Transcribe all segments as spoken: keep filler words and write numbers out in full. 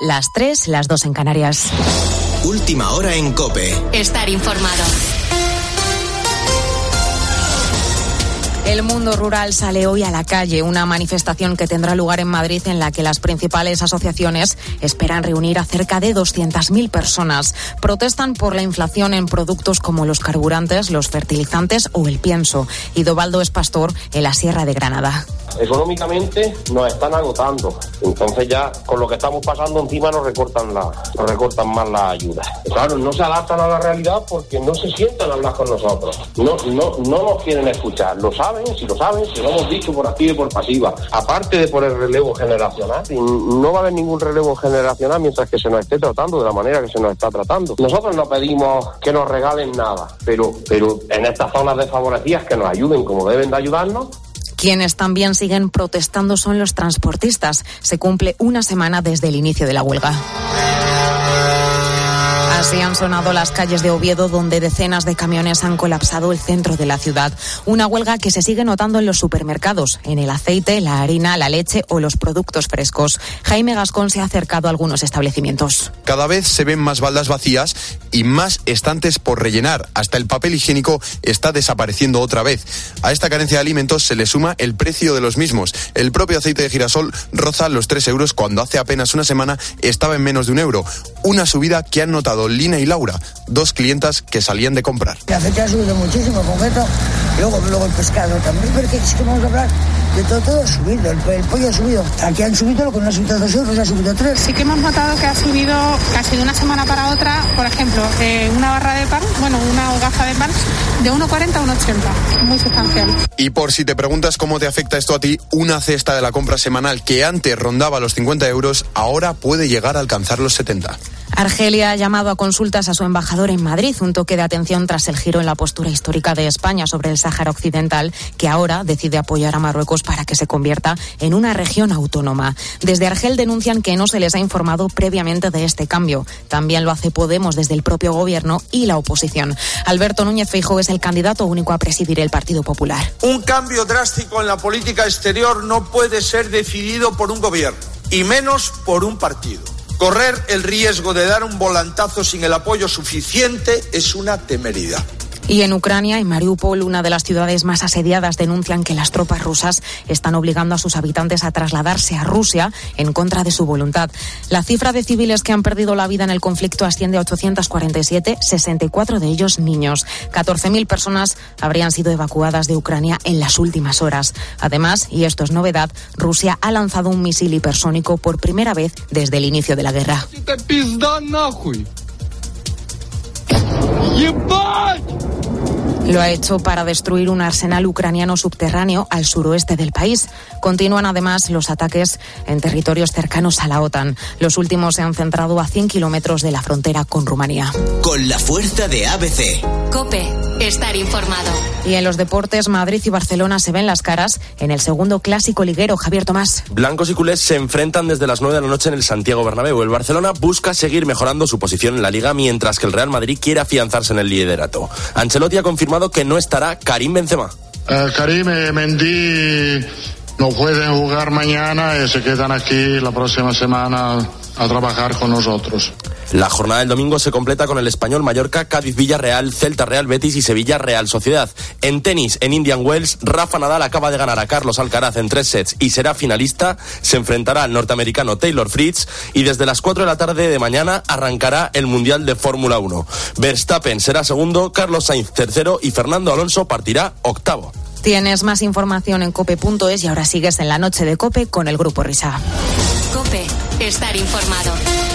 las tres, las dos en Canarias. Última hora en COPE. Estar informado. El mundo rural sale hoy a la calle, una manifestación que tendrá lugar en Madrid en la que las principales asociaciones esperan reunir a cerca de doscientas mil personas. Protestan por la inflación en productos como los carburantes, los fertilizantes o el pienso. Idobaldo es pastor en la Sierra de Granada. Económicamente nos están agotando, entonces ya con lo que estamos pasando encima nos recortan la, nos recortan más la ayuda. Claro, no se adaptan a la realidad porque no se sientan a hablar con nosotros, no, no, no nos quieren escuchar, lo saben, si lo saben, si lo hemos dicho por activa y por pasiva, aparte de por el relevo generacional, no va a haber ningún relevo generacional mientras que se nos esté tratando de la manera que se nos está tratando. Nosotros no pedimos que nos regalen nada, pero, pero en estas zonas desfavorecidas que nos ayuden como deben de ayudarnos. Quienes también siguen protestando son los transportistas. Se cumple una semana desde el inicio de la huelga. Así han sonado las calles de Oviedo, donde decenas de camiones han colapsado el centro de la ciudad. Una huelga que se sigue notando en los supermercados, en el aceite, la harina, la leche o los productos frescos. Jaime Gascón se ha acercado a algunos establecimientos. Cada vez se ven más baldas vacías y más estantes por rellenar. Hasta el papel higiénico está desapareciendo otra vez. A esta carencia de alimentos se le suma el precio de los mismos. El propio aceite de girasol roza los tres euros cuando hace apenas una semana estaba en menos de un euro. Una subida que han notado Lina y Laura, dos clientas que salían de comprar. El aceite ha subido muchísimo, concreto, y luego, luego el pescado también, porque es que vamos a hablar de todo, todo ha subido, el, el pollo ha subido. Aquí han subido lo que no ha subido dos euros, ha subido tres. Sí que hemos notado que ha subido casi de una semana para otra, por ejemplo, eh, una barra de pan, bueno, una hogaza de pan, de uno cuarenta a uno ochenta, muy sustancial. Y por si te preguntas cómo te afecta esto a ti, una cesta de la compra semanal que antes rondaba los cincuenta euros, ahora puede llegar a alcanzar los setenta. Argelia ha llamado a consultas a su embajador en Madrid, un toque de atención tras el giro en la postura histórica de España sobre el Sáhara Occidental, que ahora decide apoyar a Marruecos para que se convierta en una región autónoma. Desde Argel denuncian que no se les ha informado previamente de este cambio. También lo hace Podemos desde el propio gobierno y la oposición. Alberto Núñez Feijóo es el candidato único a presidir el Partido Popular. Un cambio drástico en la política exterior no puede ser decidido por un gobierno, y menos por un partido. Correr el riesgo de dar un volantazo sin el apoyo suficiente es una temeridad. Y en Ucrania, en Mariupol, una de las ciudades más asediadas, denuncian que las tropas rusas están obligando a sus habitantes a trasladarse a Rusia en contra de su voluntad. La cifra de civiles que han perdido la vida en el conflicto asciende a ochocientos cuarenta y siete, sesenta y cuatro de ellos niños. catorce mil personas habrían sido evacuadas de Ucrania en las últimas horas. Además, y esto es novedad, Rusia ha lanzado un misil hipersónico por primera vez desde el inicio de la guerra. Lo ha hecho para destruir un arsenal ucraniano subterráneo al suroeste del país. Continúan además los ataques en territorios cercanos a la OTAN. Los últimos se han centrado a cien kilómetros de la frontera con Rumanía. Con la fuerza de A B C. COPE, estar informado. Y en los deportes, Madrid y Barcelona se ven las caras en el segundo clásico liguero. Javier Tomás. Blancos y culés se enfrentan desde las nueve de la noche en el Santiago Bernabéu. El Barcelona busca seguir mejorando su posición en la Liga, mientras que el Real Madrid quiere afianzarse en el liderato. Ancelotti ha confirmado que no estará Karim Benzema. Uh, Karim y Mendy no pueden jugar mañana y se quedan aquí la próxima semana a trabajar con nosotros. La jornada del domingo se completa con el Español Mallorca, Cádiz Villarreal, Celta Real Betis y Sevilla Real Sociedad. En tenis, en Indian Wells, Rafa Nadal acaba de ganar a Carlos Alcaraz en tres sets y será finalista. Se enfrentará al norteamericano Taylor Fritz y desde las cuatro de la tarde de mañana arrancará el Mundial de Fórmula uno. Verstappen será segundo, Carlos Sainz tercero y Fernando Alonso partirá octavo. Tienes más información en cope punto es y ahora sigues en la noche de COPE con el Grupo Risa. COPE, estar informado.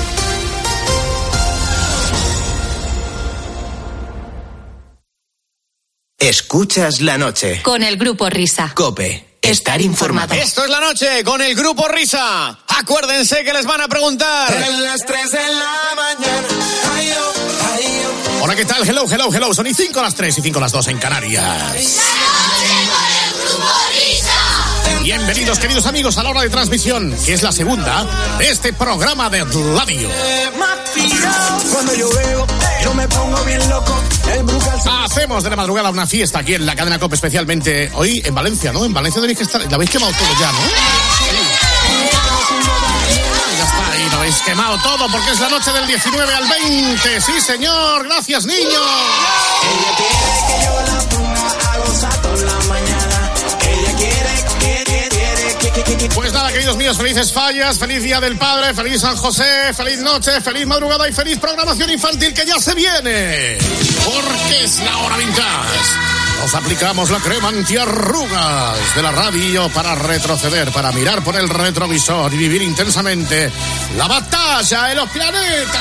Escuchas la noche. Con el Grupo Risa. COPE, estar informado. Esto es la noche con el Grupo Risa. Acuérdense que les van a preguntar. En las tres de la mañana. Ay, oh, ay, oh. Hola, ¿qué tal? Hello, hello, hello. Son y cinco las tres y cinco las dos en Canarias. La noche con el Grupo Risa. Bienvenidos, queridos amigos, a la hora de transmisión, que es la segunda de este programa de radio. Cuando yo veo, yo me pongo bien loco. El Brucal... Hacemos de la madrugada una fiesta aquí en la cadena COPE, especialmente hoy en Valencia, ¿no? En Valencia tenéis que estar, la habéis quemado todo ya, ¿no? Sí. Ya está ahí, ¿no veis? quemado todo porque es la noche del diecinueve al veinte. Sí, señor. Gracias, niños. Ella quiere que yo la ponga a gozar toda la mañana. Ella quiere, quiere, quiere, quiere, quiere. Pues nada, queridos míos, felices fallas, feliz Día del Padre, feliz San José, feliz noche, feliz madrugada y feliz programación infantil que ya se viene. Porque es la hora vintage. Nos aplicamos la crema antiarrugas de la radio para retroceder, para mirar por el retrovisor y vivir intensamente la batalla de los planetas.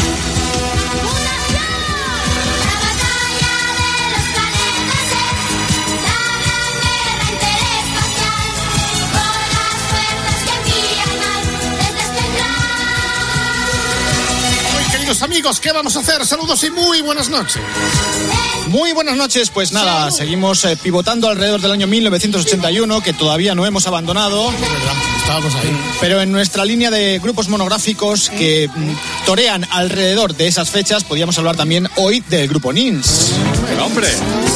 Amigos, ¿qué vamos a hacer? Saludos y muy buenas noches. Muy buenas noches, pues nada, seguimos eh, pivotando alrededor del año mil novecientos ochenta y uno, que todavía no hemos abandonado. Es verdad, estábamos ahí. Pero en nuestra línea de grupos monográficos que mm, torean alrededor de esas fechas, podríamos hablar también hoy del grupo Nins. ¡El hombre!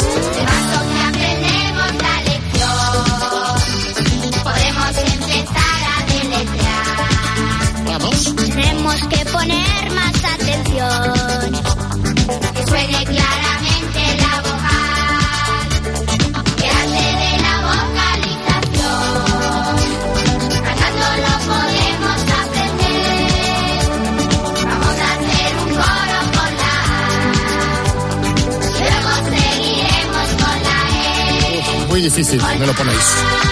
Vamos. Tenemos que poner más atención, que suene claramente la vocal, que hace de la vocalización, cantando lo podemos aprender. Vamos a hacer un coro con la A, y luego seguiremos con la E. Muy difícil, me lo ponéis.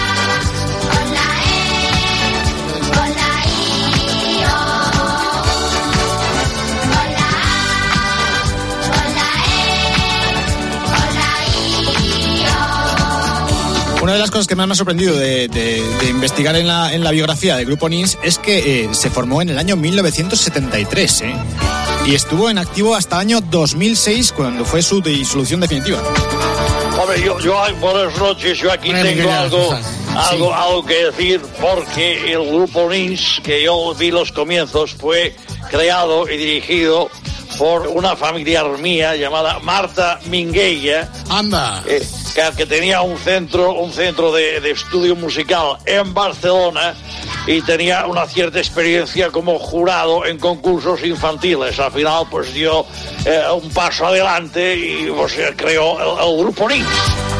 Una de las cosas que más me ha sorprendido de, de, de investigar en la, en la biografía del grupo Nins es que eh, se formó en el año mil novecientos setenta y tres, ¿eh? Y estuvo en activo hasta el año dos mil seis, cuando fue su disolución definitiva. Hombre, yo, yo buenas noches, yo aquí Bueno, tengo Miguel, algo, sí. algo, algo que decir, porque el grupo Nins, que yo vi los comienzos, fue creado y dirigido por una familiar mía llamada Marta Minguella. Anda. Eh, que, que tenía un centro, un centro de, de estudio musical en Barcelona y tenía una cierta experiencia como jurado en concursos infantiles. Al final, pues dio eh, un paso adelante y pues, creó el, el grupo Nins.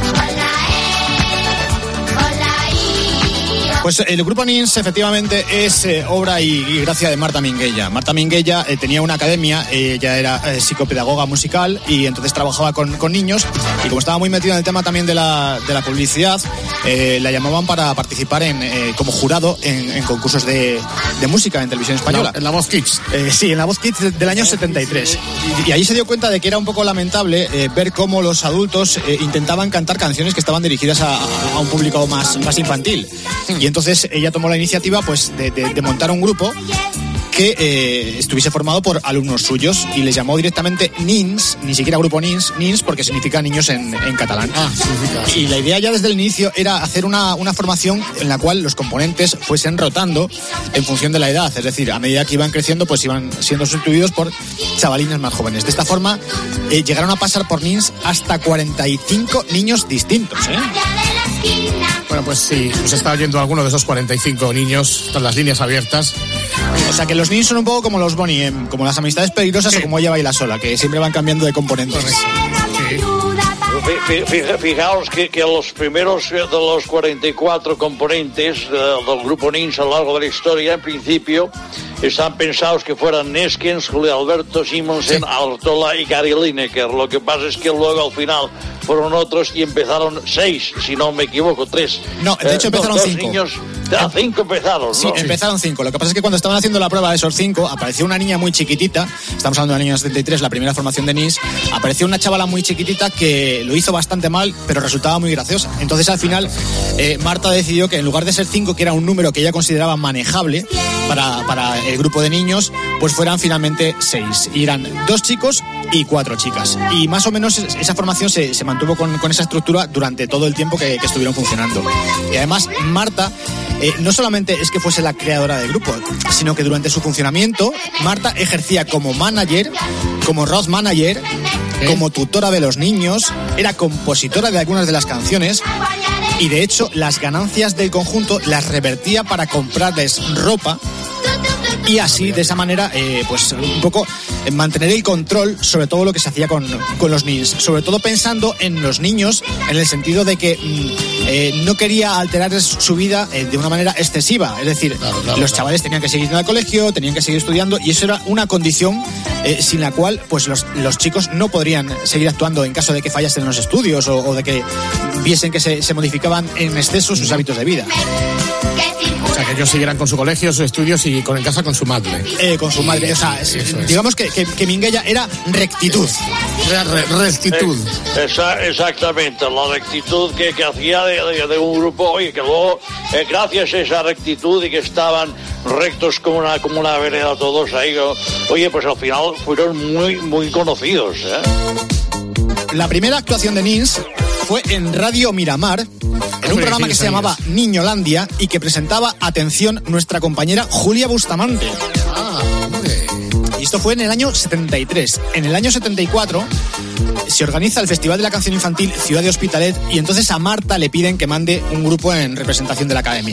Pues el grupo Nins efectivamente es eh, obra y, y gracia de Marta Minguella. Marta Minguella eh, tenía una academia, eh, ella era eh, psicopedagoga musical y entonces trabajaba con, con niños, y como estaba muy metida en el tema también de la, de la publicidad, eh, la llamaban para participar en, eh, como jurado en, en concursos de, de música en televisión española. La, en la Voz Kids. Eh, sí, en la Voz Kids del año setenta y tres. Y, y ahí se dio cuenta de que era un poco lamentable eh, ver cómo los adultos eh, intentaban cantar canciones que estaban dirigidas a, a un público más, más infantil. Y entonces ella tomó la iniciativa pues de, de, de montar un grupo que eh, estuviese formado por alumnos suyos y les llamó directamente Nins, ni siquiera grupo Nins, Nins porque significa niños en, en catalán. Ah, significa. Y la idea ya desde el inicio era hacer una, una formación en la cual los componentes fuesen rotando en función de la edad, es decir, a medida que iban creciendo pues iban siendo sustituidos por chavalines más jóvenes. De esta forma eh, llegaron a pasar por Nins hasta cuarenta y cinco niños distintos, ¿eh? Bueno, pues sí, nos está oyendo alguno de esos cuarenta y cinco niños, están las líneas abiertas. O sea que los Nins son un poco como los Bonnie M, como las amistades peligrosas, sí. O como ella baila sola, que siempre van cambiando de componentes. Sí. Fijaos que, que los primeros de los cuarenta y cuatro componentes uh, del grupo Nins a lo largo de la historia, en principio, están pensados que fueran Neskens, Julio Alberto, Simonsen, sí. Artola y Gary Lineker. Lo que pasa es que luego al final fueron otros y empezaron seis, si no me equivoco, tres. No, de hecho empezaron eh, dos cinco. Niños, ah, cinco empezaron, sí, ¿no? empezaron cinco. Lo que pasa es que cuando estaban haciendo la prueba de esos cinco, apareció una niña muy chiquitita, estamos hablando del año setenta y tres, la primera formación de Nins, apareció una chavala muy chiquitita que lo hizo bastante mal, pero resultaba muy graciosa. Entonces al final eh, Marta decidió que en lugar de ser cinco, que era un número que ella consideraba manejable para, para el grupo de niños, pues fueran finalmente seis. Y eran dos chicos y cuatro chicas. Y más o menos esa formación se, se mantuvo con, con esa estructura durante todo el tiempo que, que estuvieron funcionando. Y además Marta eh, no solamente es que fuese la creadora del grupo, sino que durante su funcionamiento Marta ejercía como manager, como road manager, ¿Eh? como tutora de los niños, era compositora de algunas de las canciones y de hecho las ganancias del conjunto las revertía para comprarles ropa y así, de esa manera, eh, pues un poco eh, mantener el control sobre todo lo que se hacía con, con los Nins, sobre todo pensando en los niños, en el sentido de que mm, eh, no quería alterar su vida eh, de una manera excesiva, es decir, claro, claro, los chavales claro. tenían que seguir yendo al colegio, tenían que seguir estudiando, y eso era una condición eh, sin la cual pues los, los chicos no podrían seguir actuando en caso de que fallasen en los estudios o, o de que viesen que se, se modificaban en exceso sus hábitos de vida. O sea, que ellos siguieran con su colegio, sus estudios y con en casa con su madre. Eh, con su madre, o sea, es, es. digamos que, que, que Minguella era rectitud. Era re, rectitud. Eh, esa, exactamente, la rectitud que, que hacía de, de, de un grupo, oye, que luego, eh, gracias a esa rectitud y que estaban rectos como una, como una vereda todos ahí, oye, pues al final fueron muy, muy conocidos, ¿eh? La primera actuación de Nins fue en Radio Miramar, en un programa que se llamaba Niñolandia y que presentaba, atención, nuestra compañera Julia Bustamante. Ah, hombre. Y esto fue en el año setenta y tres. En el año setenta y cuatro se organiza el Festival de la Canción Infantil Ciudad de Hospitalet y entonces a Marta le piden que mande un grupo en representación de la academia.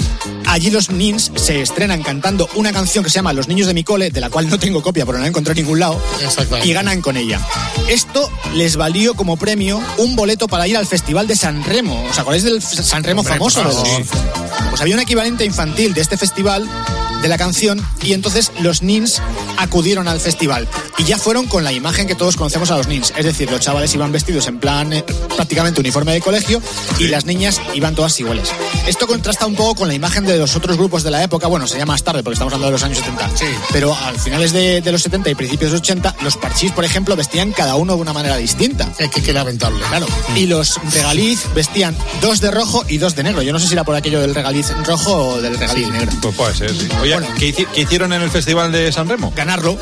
Allí los Nins se estrenan cantando una canción que se llama Los niños de mi cole, de la cual no tengo copia porque no la encontré en ningún lado, y ganan con ella. Esto les valió como premio un boleto para ir al Festival de San Remo. ¿Os acordáis del San Remo Hombre, famoso? Claro. Sí. Pues había un equivalente infantil de este festival de la canción y entonces los Nins acudieron al festival y ya fueron con la imagen que todos conocemos a los Nins, es decir, los chavales iban vestidos en plan eh, prácticamente uniforme de colegio y las niñas iban todas iguales. Esto contrasta un poco con la imagen de los otros grupos de la época, bueno, sería más tarde porque estamos hablando de los años setenta, sí. Pero a finales de, de los setenta y principios de los ochenta, los Parchís, por ejemplo, vestían cada uno de una manera distinta. Es que, que lamentable. Claro. Mm. Y los Regaliz vestían dos de rojo y dos de negro. Yo no sé si era por aquello del Regaliz rojo o del Regaliz sí. negro. Pues puede ser, sí. Oye, bueno, ¿qué, hici- ¿qué hicieron en el Festival de San Remo? Ganarlo.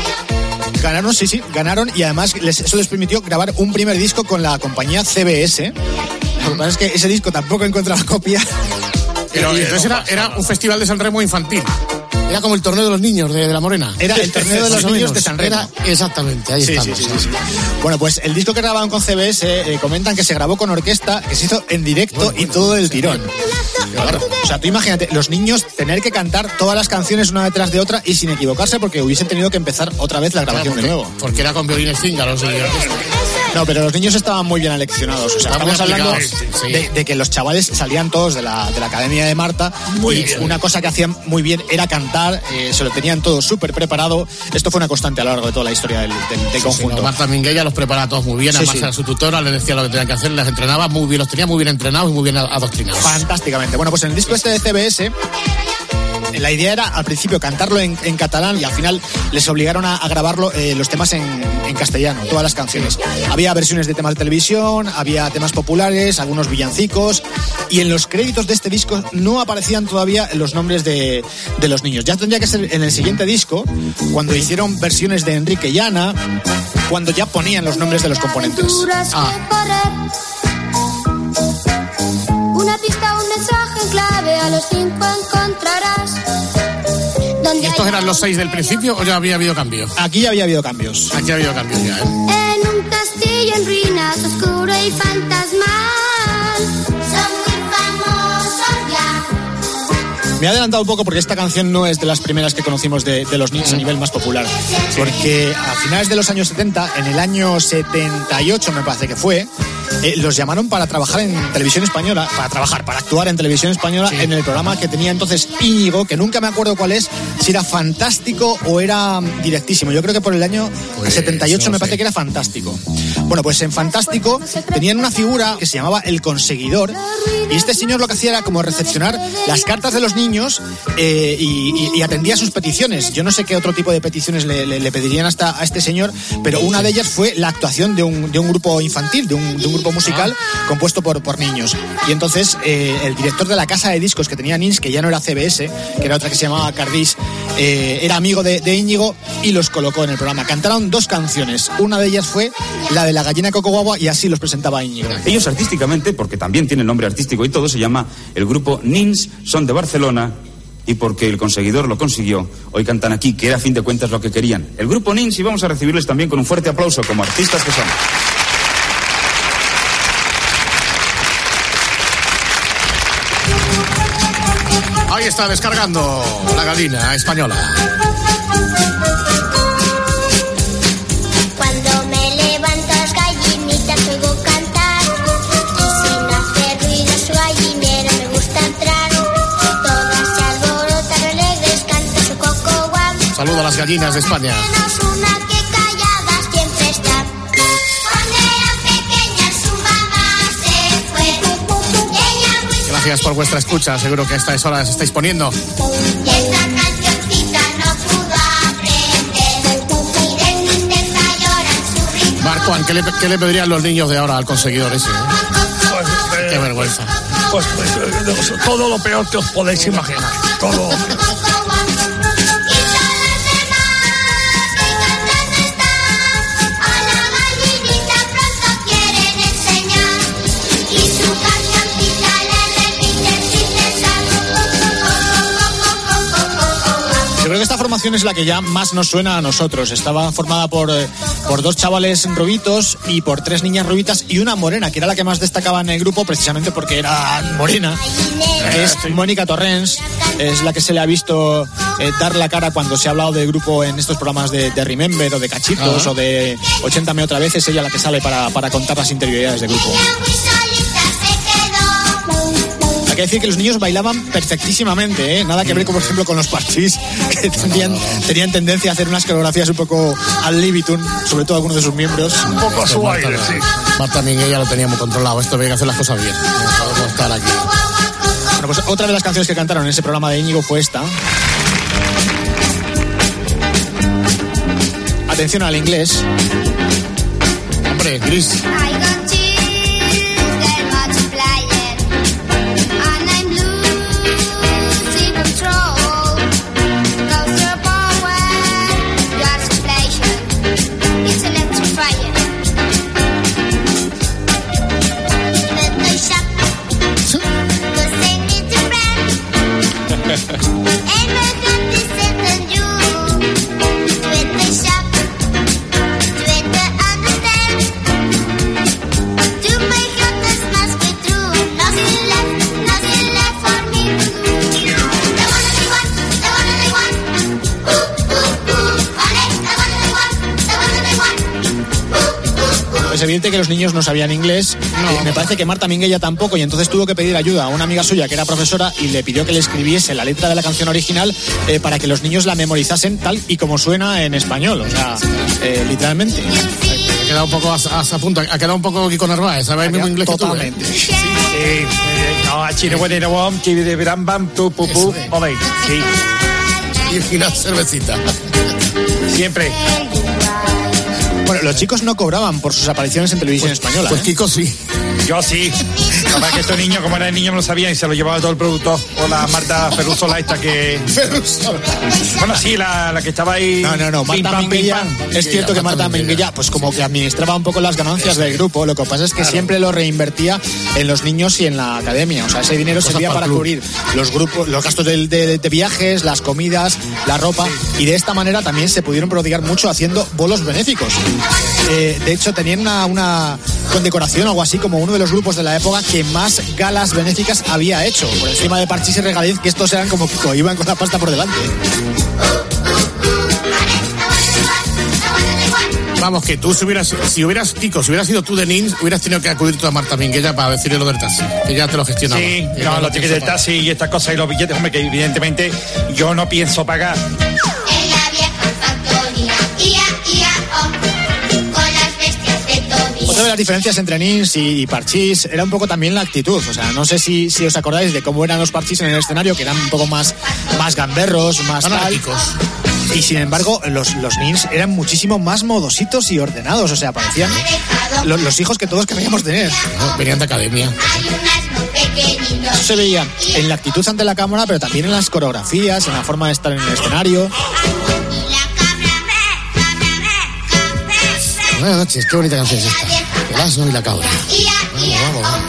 Ganaron, sí, sí, ganaron y además les, eso les permitió grabar un primer disco con la compañía C B S. Lo que pasa es que ese disco tampoco encontraba copia. Pero entonces era, era un festival de San Remo infantil. Era como el torneo de los niños de, de la Morena. Era el torneo de los niños de San Remo. Era, exactamente, ahí sí, estamos. Sí, sí, sí, sí. Bueno, pues el disco que grababan con C B S eh, comentan que se grabó con orquesta, que se hizo en directo bueno, y bueno, todo del tirón. Claro. O sea, tú imagínate, los niños tener que cantar todas las canciones una detrás de otra y sin equivocarse porque hubiesen tenido que empezar otra vez la grabación claro, porque, de nuevo. Porque era con violines cíngaros. No, pero los niños estaban muy bien aleccionados. O sea, estamos hablando sí. de, de que los chavales salían todos de la, de la Academia de Marta muy y bien. Una cosa que hacían muy bien era cantar, eh, se lo tenían todo súper preparado. Esto fue una constante a lo largo de toda la historia del, del, del sí, conjunto. Sí, Marta Minguella los preparaba todos muy bien, sí, además sí. Era su tutora, les decía lo que tenían que hacer, les entrenaba muy bien, los tenía muy bien entrenados y muy bien adoctrinados. Fantásticamente. Bueno, pues en el disco este de C B S... la idea era al principio cantarlo en, en catalán y al final les obligaron a, a grabarlo eh, los temas en, en castellano, todas las canciones. Había versiones de temas de televisión, había temas populares, algunos villancicos y en los créditos de este disco no aparecían todavía los nombres de, de los niños. Ya tendría que ser en el siguiente disco, cuando hicieron versiones de Enrique y Ana, cuando ya ponían los nombres de los componentes. Ah. Una pista, un mensaje en clave, a los cinco encontrarás. ¿Y estos eran los seis del principio o ya había habido cambios? Aquí ya había habido cambios. Aquí ha habido cambios ya, ¿eh? En un castillo en ruinas, oscuro y fantasmal. Son muy famosos ya. Me he adelantado un poco porque esta canción no es de las primeras que conocimos de, de los Nins a nivel más popular. Porque a finales de los años setenta, en el año setenta y ocho me parece que fue, eh, los llamaron para trabajar en televisión española, para trabajar, para actuar en televisión española sí. En el programa que tenía entonces Íñigo, que nunca me acuerdo cuál es, si era Fantástico o era Directísimo. Yo creo que por el año pues, setenta y ocho no me parece sé. que era Fantástico. Bueno, pues en Fantástico tenían una figura que se llamaba El Conseguidor y este señor lo que hacía era como recepcionar las cartas de los niños eh, y, y, y atendía sus peticiones. Yo no sé qué otro tipo de peticiones le, le, le pedirían hasta a este señor, pero una de ellas fue la actuación de un, de un grupo infantil, de un, de un grupo musical ah. compuesto por, por niños. Y entonces eh, el director de la casa de discos que tenía Nins, que ya no era C B S, que era otra que se llamaba Cardis, eh, era amigo de, de Íñigo y los colocó en el programa. Cantaron dos canciones, una de ellas fue la de La gallina Coco Guagua y así los presentaba Íñigo. Ellos artísticamente, porque también tienen nombre artístico y todo, se llama el grupo Nins, son de Barcelona y porque El Conseguidor lo consiguió, hoy cantan aquí, que era a fin de cuentas lo que querían. El grupo Nins, y vamos a recibirles también con un fuerte aplauso como artistas que son. Ay, Ahí está descargando la gallina española. Cuando me levantas gallinitas oigo cantar, y sin hacer ruido su gallinero me gusta entrar. Todas se alborotan alegres, canta su coco guam. Saludo a las gallinas de España. Menos una que callada siempre está. Cuando era pequeña su mamá se fue, y ella muy Gracias por vuestra escucha. Seguro que a estas horas estáis poniendo. y esta cancioncita no pudo aprender, y de tristeza lloran su ritmo. Marco, ¿qué le, qué le pedirían los niños de ahora al conseguidor ese? ¿eh? Pues, eh, Qué vergüenza. Pues, pues, eh, todo lo peor que os podéis imaginar. Todo lo peor. Yo creo que esta formación es la que ya más nos suena a nosotros. Estaba formada por, eh, por dos chavales rubitos y por tres niñas rubitas y una morena, que era la que más destacaba en el grupo precisamente porque era morena. Es Mónica Torrens, es la que se le ha visto eh, dar la cara cuando se ha hablado del grupo en estos programas de, de Remember o de Cachitos, uh-huh, o de ochenta otra vez. Es ella la que sale para, para contar las interioridades del grupo. Hay que decir que los niños bailaban perfectísimamente, ¿eh? Nada que ver, como por ejemplo, con los Parchís, que tenían, tenían tendencia a hacer unas coreografías un poco al Looney Tunes, sobre todo algunos de sus miembros. Un poco a su aire, sí. Marta Minguella ya lo teníamos controlado. Esto había que hacer las cosas bien. No podemos estar aquí. Bueno, pues otra de las canciones que cantaron en ese programa de Íñigo fue esta. Atención al inglés. Hombre, Gris. Es evidente que los niños no sabían inglés. No. Eh, me parece que Marta Minguella tampoco, y entonces tuvo que pedir ayuda a una amiga suya que era profesora y le pidió que le escribiese la letra de la canción original eh, para que los niños la memorizasen tal y como suena en español, o sea, eh, literalmente. Ha quedado un poco a, a, a punto, ha quedado un poco Kiko Narváez, ¿sabes el mismo inglés totalmente. que tú? Sí, eh, no, a Chile bueno, bam, de bam, bam, tu, pu, pu, ole, sí. Y una cervecita. Siempre. Bueno, los chicos no cobraban por sus apariciones en televisión pues, española. Pues ¿eh? Kiko sí. Yo sí. Capaz que estos niños, como era el niño, me lo sabían y se lo llevaba todo el productor. O la Marta Ferrusola esta que... Ferrusola. Bueno, sí, la, la que estaba ahí... No, no, no. Marta pam, Minguella, pim, pam. es cierto que Marta Minguella, pues como que administraba un poco las ganancias del grupo. Lo que pasa es que claro, siempre lo reinvertía en los niños y en la academia. O sea, ese dinero servía para cubrir los grupos, los gastos de, de, de viajes, las comidas, la ropa. Y de esta manera también se pudieron prodigar mucho haciendo bolos benéficos. Eh, de hecho, tenían una, una condecoración o algo así como uno de los grupos de la época que más galas benéficas había hecho. Por encima de Parchís y Regaliz, que estos eran como Kiko, iban con la pasta por delante. Vamos, que tú si hubieras, si hubieras, Kiko, si hubieras sido tú de Nins, hubieras tenido que acudir tú a Marta Minguella para decirle lo del taxi, que ya te lo gestionaba. Sí, no, los tickets del taxi y estas cosas y los billetes, hombre, que evidentemente yo no pienso pagar. Otra de las diferencias entre Nins y Parchís era un poco también la actitud. O sea, no sé si, si os acordáis de cómo eran los Parchís en el escenario, que eran un poco más, más gamberros, más anárquicos. Y sin embargo, los, los Nins eran muchísimo más modositos y ordenados. O sea, parecían los, los hijos que todos queríamos tener. No, venían de academia. Eso se veía en la actitud ante la cámara, pero también en las coreografías, en la forma de estar en el escenario. Buenas noches, qué bonita canción es esta. El asno y la cabra. Vamos, vamos, vamos.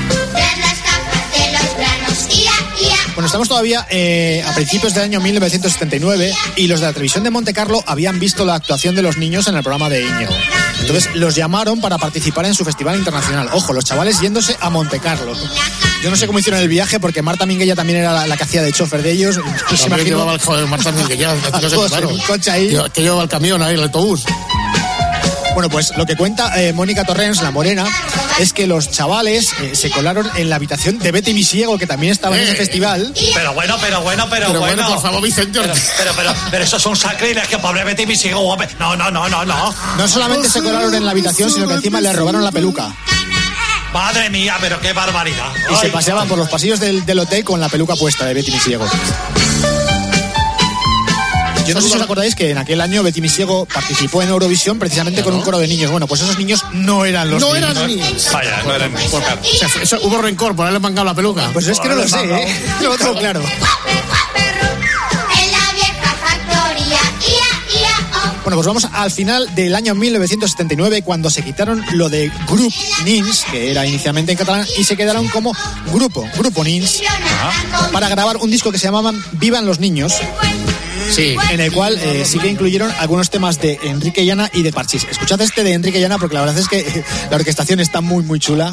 Bueno, estamos todavía eh, a principios del año mil novecientos setenta y nueve y los de la televisión de Montecarlo habían visto la actuación de los niños en el programa de Íñigo. Entonces los llamaron para participar en su festival internacional. Ojo, los chavales yéndose a Montecarlo. Yo no sé cómo hicieron el viaje, porque Marta Minguella también era la, la que hacía de chofer de ellos. No se imagino. Llevaba el joder, Marta Minguella, no sé, claro. Un coche ahí. Que llevaba el camión ahí, el autobús. Bueno, pues lo que cuenta eh, Mónica Torrens, la morena, es que los chavales eh, se colaron en la habitación de Betty Misiego, que también estaba eh, en ese festival. Pero bueno, pero bueno, pero, pero bueno. bueno. Por favor, Vicente. Pero, pero, pero, pero eso es un sacrilegio, pobre Betty Misiego. No, no, no, no, no. No solamente se colaron en la habitación, sino que encima le robaron la peluca. Madre mía, pero qué barbaridad. Y Ay, se paseaban por los pasillos del, del hotel con la peluca puesta de Betty Misiego. Yo no sé si os acordáis que en aquel año Betty Misiego participó en Eurovisión precisamente con un coro de niños. Bueno, pues esos niños no eran los no niños. No eran niños. Vaya, no eran niños. Eso, eso, hubo rencor por haberle mangado la peluca. Pues es que no lo sé, ¿eh? No lo tengo claro. Bueno, pues vamos al final del año mil novecientos setenta y nueve, cuando se quitaron lo de Grup Nins, que era inicialmente en catalán, y se quedaron como Grupo, Grupo Nins, Ajá. para grabar un disco que se llamaban Vivan los Niños. Sí, en el cual eh, sí que incluyeron algunos temas de Enrique Llana y de Parchís. Escuchad este de Enrique Llana, porque la verdad es que eh, la orquestación está muy, muy chula.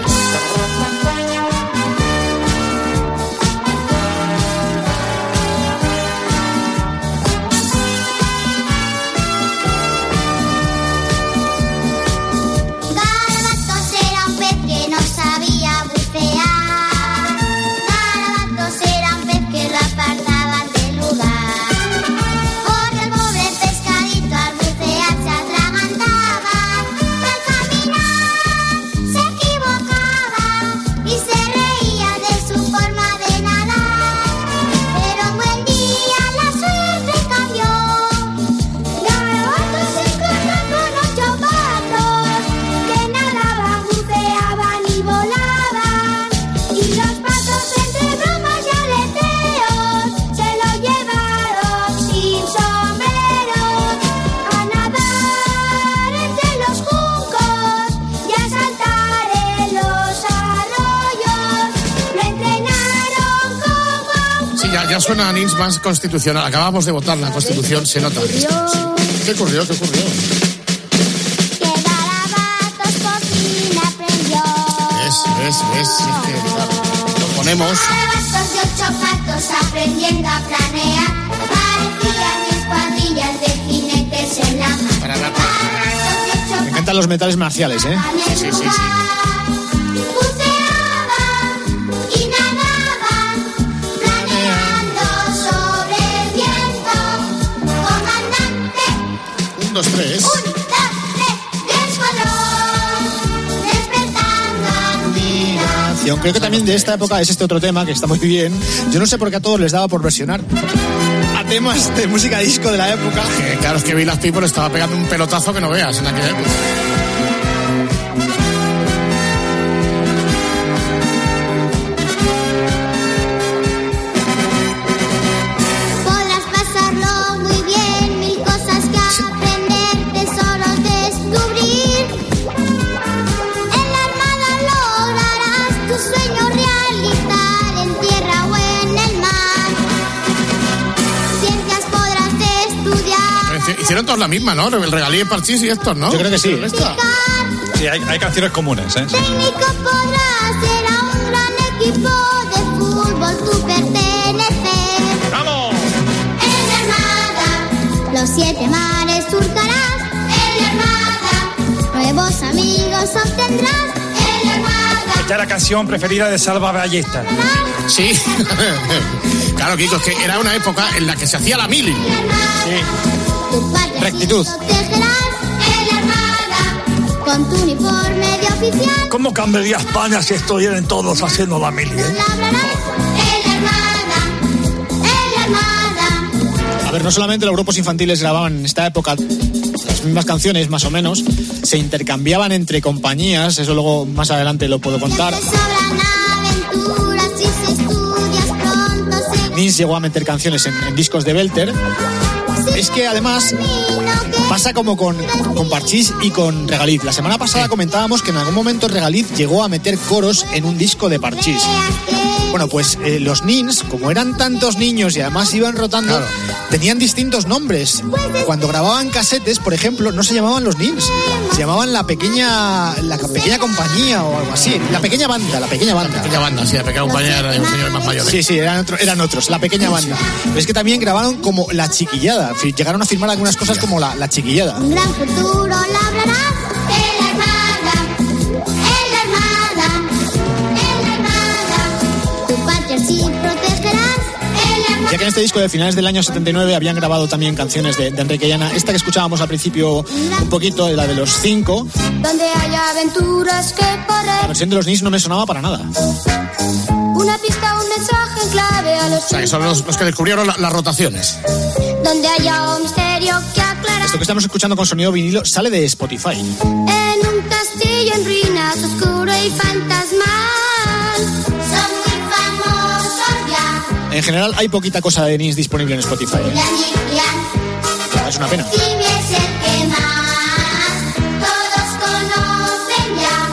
Ya suena a Nins más constitucional. Acabamos de votar la Constitución, se nota. ¿Qué ocurrió? ¿Qué ocurrió? ¿Ves? ¿Ves? ¿Ves? Es que, claro, lo ponemos. Me encantan los metales marciales, ¿eh? Sí, sí, sí, sí. Un, dos, tres. Un, dos, tres, admiración. Creo que también de esta época es este otro tema que está muy bien. Yo no sé por qué a todos les daba por versionar a temas de música disco de la época. Que, claro, es que Vilas People estaba pegando un pelotazo que no veas en aquella época. Hicieron todos la misma, ¿no? El Regalí, Parchís y estos, ¿no? Yo creo que sí. Sí, hay, hay canciones comunes, ¿eh? Técnico podrás ser a un gran equipo de fútbol tú pertenecer. ¡Vamos! En la Armada los siete mares surcarás. En la Armada nuevos amigos obtendrás. En la Armada. Esta es la canción preferida de Salva Ballesta. Sí. Claro, Kiko, es que era una época en la que se hacía la mili. Sí. Rectitud. Con tu uniforme de oficial. ¿Cómo cambiaría España si estuvieran todos haciendo la mili, eh? A ver, no solamente los grupos infantiles grababan en esta época las mismas canciones, más o menos, se intercambiaban entre compañías, eso luego más adelante lo puedo contar. Nins llegó a meter canciones en, en discos de Belter. es que además pasa como con, con Parchís y con Regaliz. La semana pasada comentábamos que en algún momento Regaliz llegó a meter coros en un disco de Parchís. Bueno, pues eh, los Nins, como eran tantos niños y además iban rotando, claro, tenían distintos nombres. Cuando grababan casetes, por ejemplo, no se llamaban los Nins, se llamaban la pequeña la pequeña compañía o algo así. La pequeña banda, la pequeña banda. La pequeña banda, sí, la pequeña compañía era de un señor más mayor. Sí, sí, eran, otro, eran otros, la pequeña banda. Pero es que también grabaron como La Chiquillada. Llegaron a firmar algunas cosas como La, la Chiquillada. Un gran futuro labrarás en la Armada, en la Armada, en la Armada. Tu patria sí protegerás en la Armada. Ya que en este disco de finales del año setenta y nueve habían grabado también canciones de, de Enrique Llana. Esta que escuchábamos al principio un poquito, la de los cinco. Donde haya aventuras que correr. La versión de los Nins no me sonaba para nada. Una pista, un mensaje en clave a los... O sea, que son los, los que descubrieron la, las rotaciones. Donde haya un misterio que aclarar. Esto que estamos escuchando con sonido vinilo sale de Spotify. En un castillo en ruinas, oscuro y fantasmal. Son muy famosos ya. En general hay poquita cosa de Nins disponible en Spotify. Ya, es una pena. Jimmy es el que más todos conocen ya.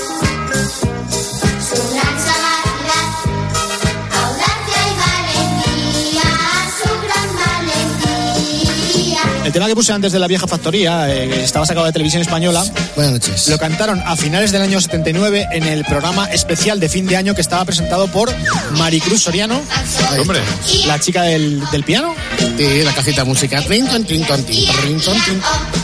Su gran sagacidad, audacia y valentía. Su gran valentía. El tema que puse antes de La Vieja Factoría, eh, que estaba sacado de Televisión Española. Buenas noches. Lo cantaron a finales del año setenta y nueve en el programa especial de fin de año que estaba presentado por Maricruz Soriano. Ay, hombre. La chica del, del piano. Sí, la cajita de música. Trinton, trinton, trinton, trinton.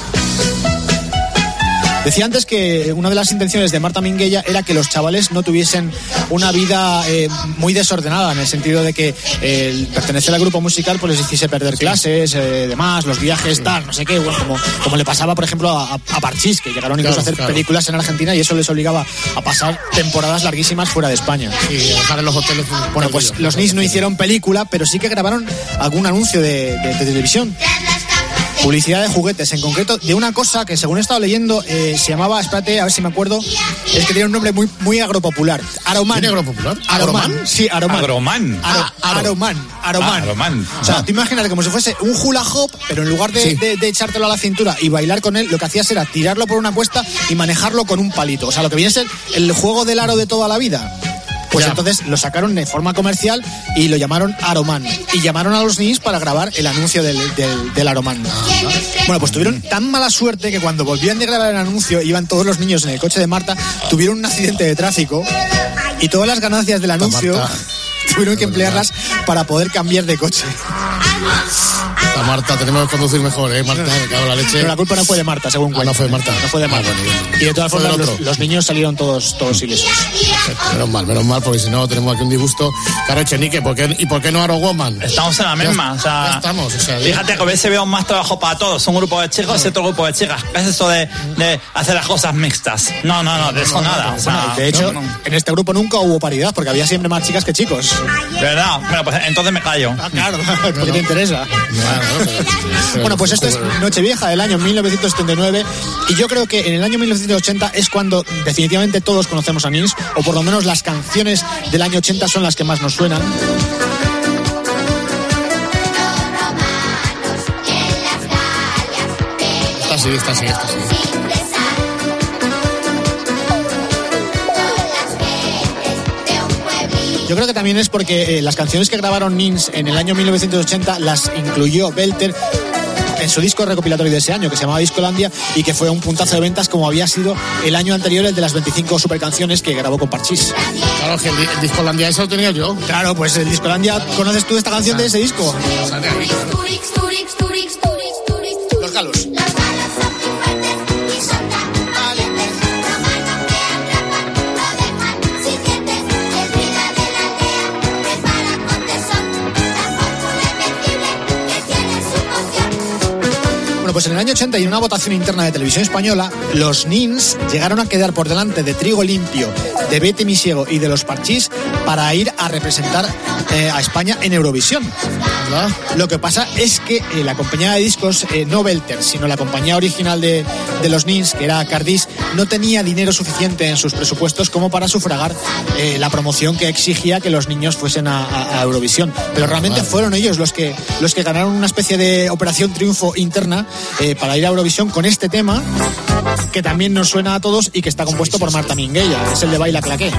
Decía antes que una de las intenciones de Marta Minguella era que los chavales no tuviesen una vida eh, muy desordenada, en el sentido de que eh, el pertenecer al grupo musical pues les hiciese perder clases, eh, demás, los viajes, tal, no sé qué, bueno, como, como le pasaba, por ejemplo, a, a Parchís, que llegaron incluso claro, a hacer claro. películas en Argentina y eso les obligaba a pasar temporadas larguísimas fuera de España. Sí, dejar en los hoteles. Bueno, pues los Nins no hicieron película, pero sí que grabaron algún anuncio de, de, de televisión. Publicidad de juguetes, en concreto de una cosa que según he estado leyendo eh, se llamaba, espérate, a ver si me acuerdo, es que tiene un nombre muy, muy agropopular. Aroman. ¿Tiene agropopular? Aroman. Sí, Aroman. Agroman. Aro, ah, Aroman. Aroman. Ah, Aroman. O sea, tú imagínate como si fuese un hula hoop, pero en lugar de, sí. de, de echártelo a la cintura y bailar con él, lo que hacías era tirarlo por una cuesta y manejarlo con un palito. O sea, lo que viene a ser el juego del aro de toda la vida. Pues ya. Entonces lo sacaron de forma comercial y lo llamaron Aroman. Y llamaron a los Nins para grabar el anuncio del, del, del Aroman. Bueno, pues tuvieron tan mala suerte que cuando volvían de grabar el anuncio, iban todos los niños en el coche de Marta, tuvieron un accidente de tráfico y todas las ganancias del anuncio tuvieron que emplearlas para poder cambiar de coche. A Marta, tenemos que conducir mejor, ¿eh? Marta, me cago en la leche. Pero la culpa no fue de Marta, según cuenta. Ah, no fue de Marta. No fue de Marta. Ah, bueno, y de todas formas, los, los niños salieron todos, todos ilesos. Menos mal, menos mal, porque si no tenemos aquí un disgusto. Caro Echenique, ¿por qué, ¿y por qué no Aro Woman? Estamos en la misma, ya, o sea... Ya estamos, o sea... Fíjate que a veces veo más trabajo para todos. Un grupo de chicos y otro grupo de chicas. ¿Qué es eso de, de hacer las cosas mixtas? No, no, no, de eso no, no, nada. No, o sea, bueno, de hecho, no, no. en este grupo nunca hubo paridad, porque había siempre más chicas que chicos. ¿Verdad? Bueno, pues entonces me callo. Ah, claro, porque no. te interesa. Claro, pero... Bueno, pues esto es Nochevieja del año mil novecientos setenta y nueve y yo creo que en el año mil novecientos ochenta es cuando definitivamente todos conocemos a Nins, o por lo menos las canciones del año ochenta son las que más nos suenan. Está así, está así, está así. Yo creo que también es porque eh, las canciones que grabaron Nins en el año mil novecientos ochenta las incluyó Belter en su disco recopilatorio de ese año, que se llamaba Discolandia, y que fue un puntazo de ventas como había sido el año anterior, el de las veinticinco supercanciones que grabó con Parchís. Claro, que el, el Discolandia eso lo tenía yo. Claro, pues el Discolandia, ¿conoces tú esta canción de ese disco? Los galos. Bueno, pues en el año ochenta y en una votación interna de Televisión Española, los Nins llegaron a quedar por delante de Trigo Limpio, de Vete mi ciego y de los Parchís para ir a representar eh, a España en Eurovisión. ¿Verdad? Lo que pasa es que eh, la compañía de discos, eh, no Belter, sino la compañía original de, de los Nins, que era Cardis, no tenía dinero suficiente en sus presupuestos como para sufragar eh, la promoción que exigía que los niños fuesen a, a, a Eurovisión. Pero realmente fueron ellos los que, los que ganaron una especie de operación triunfo interna eh, para ir a Eurovisión con este tema, que también nos suena a todos y que está compuesto por Marta Minguella, es el de Baila Claqué.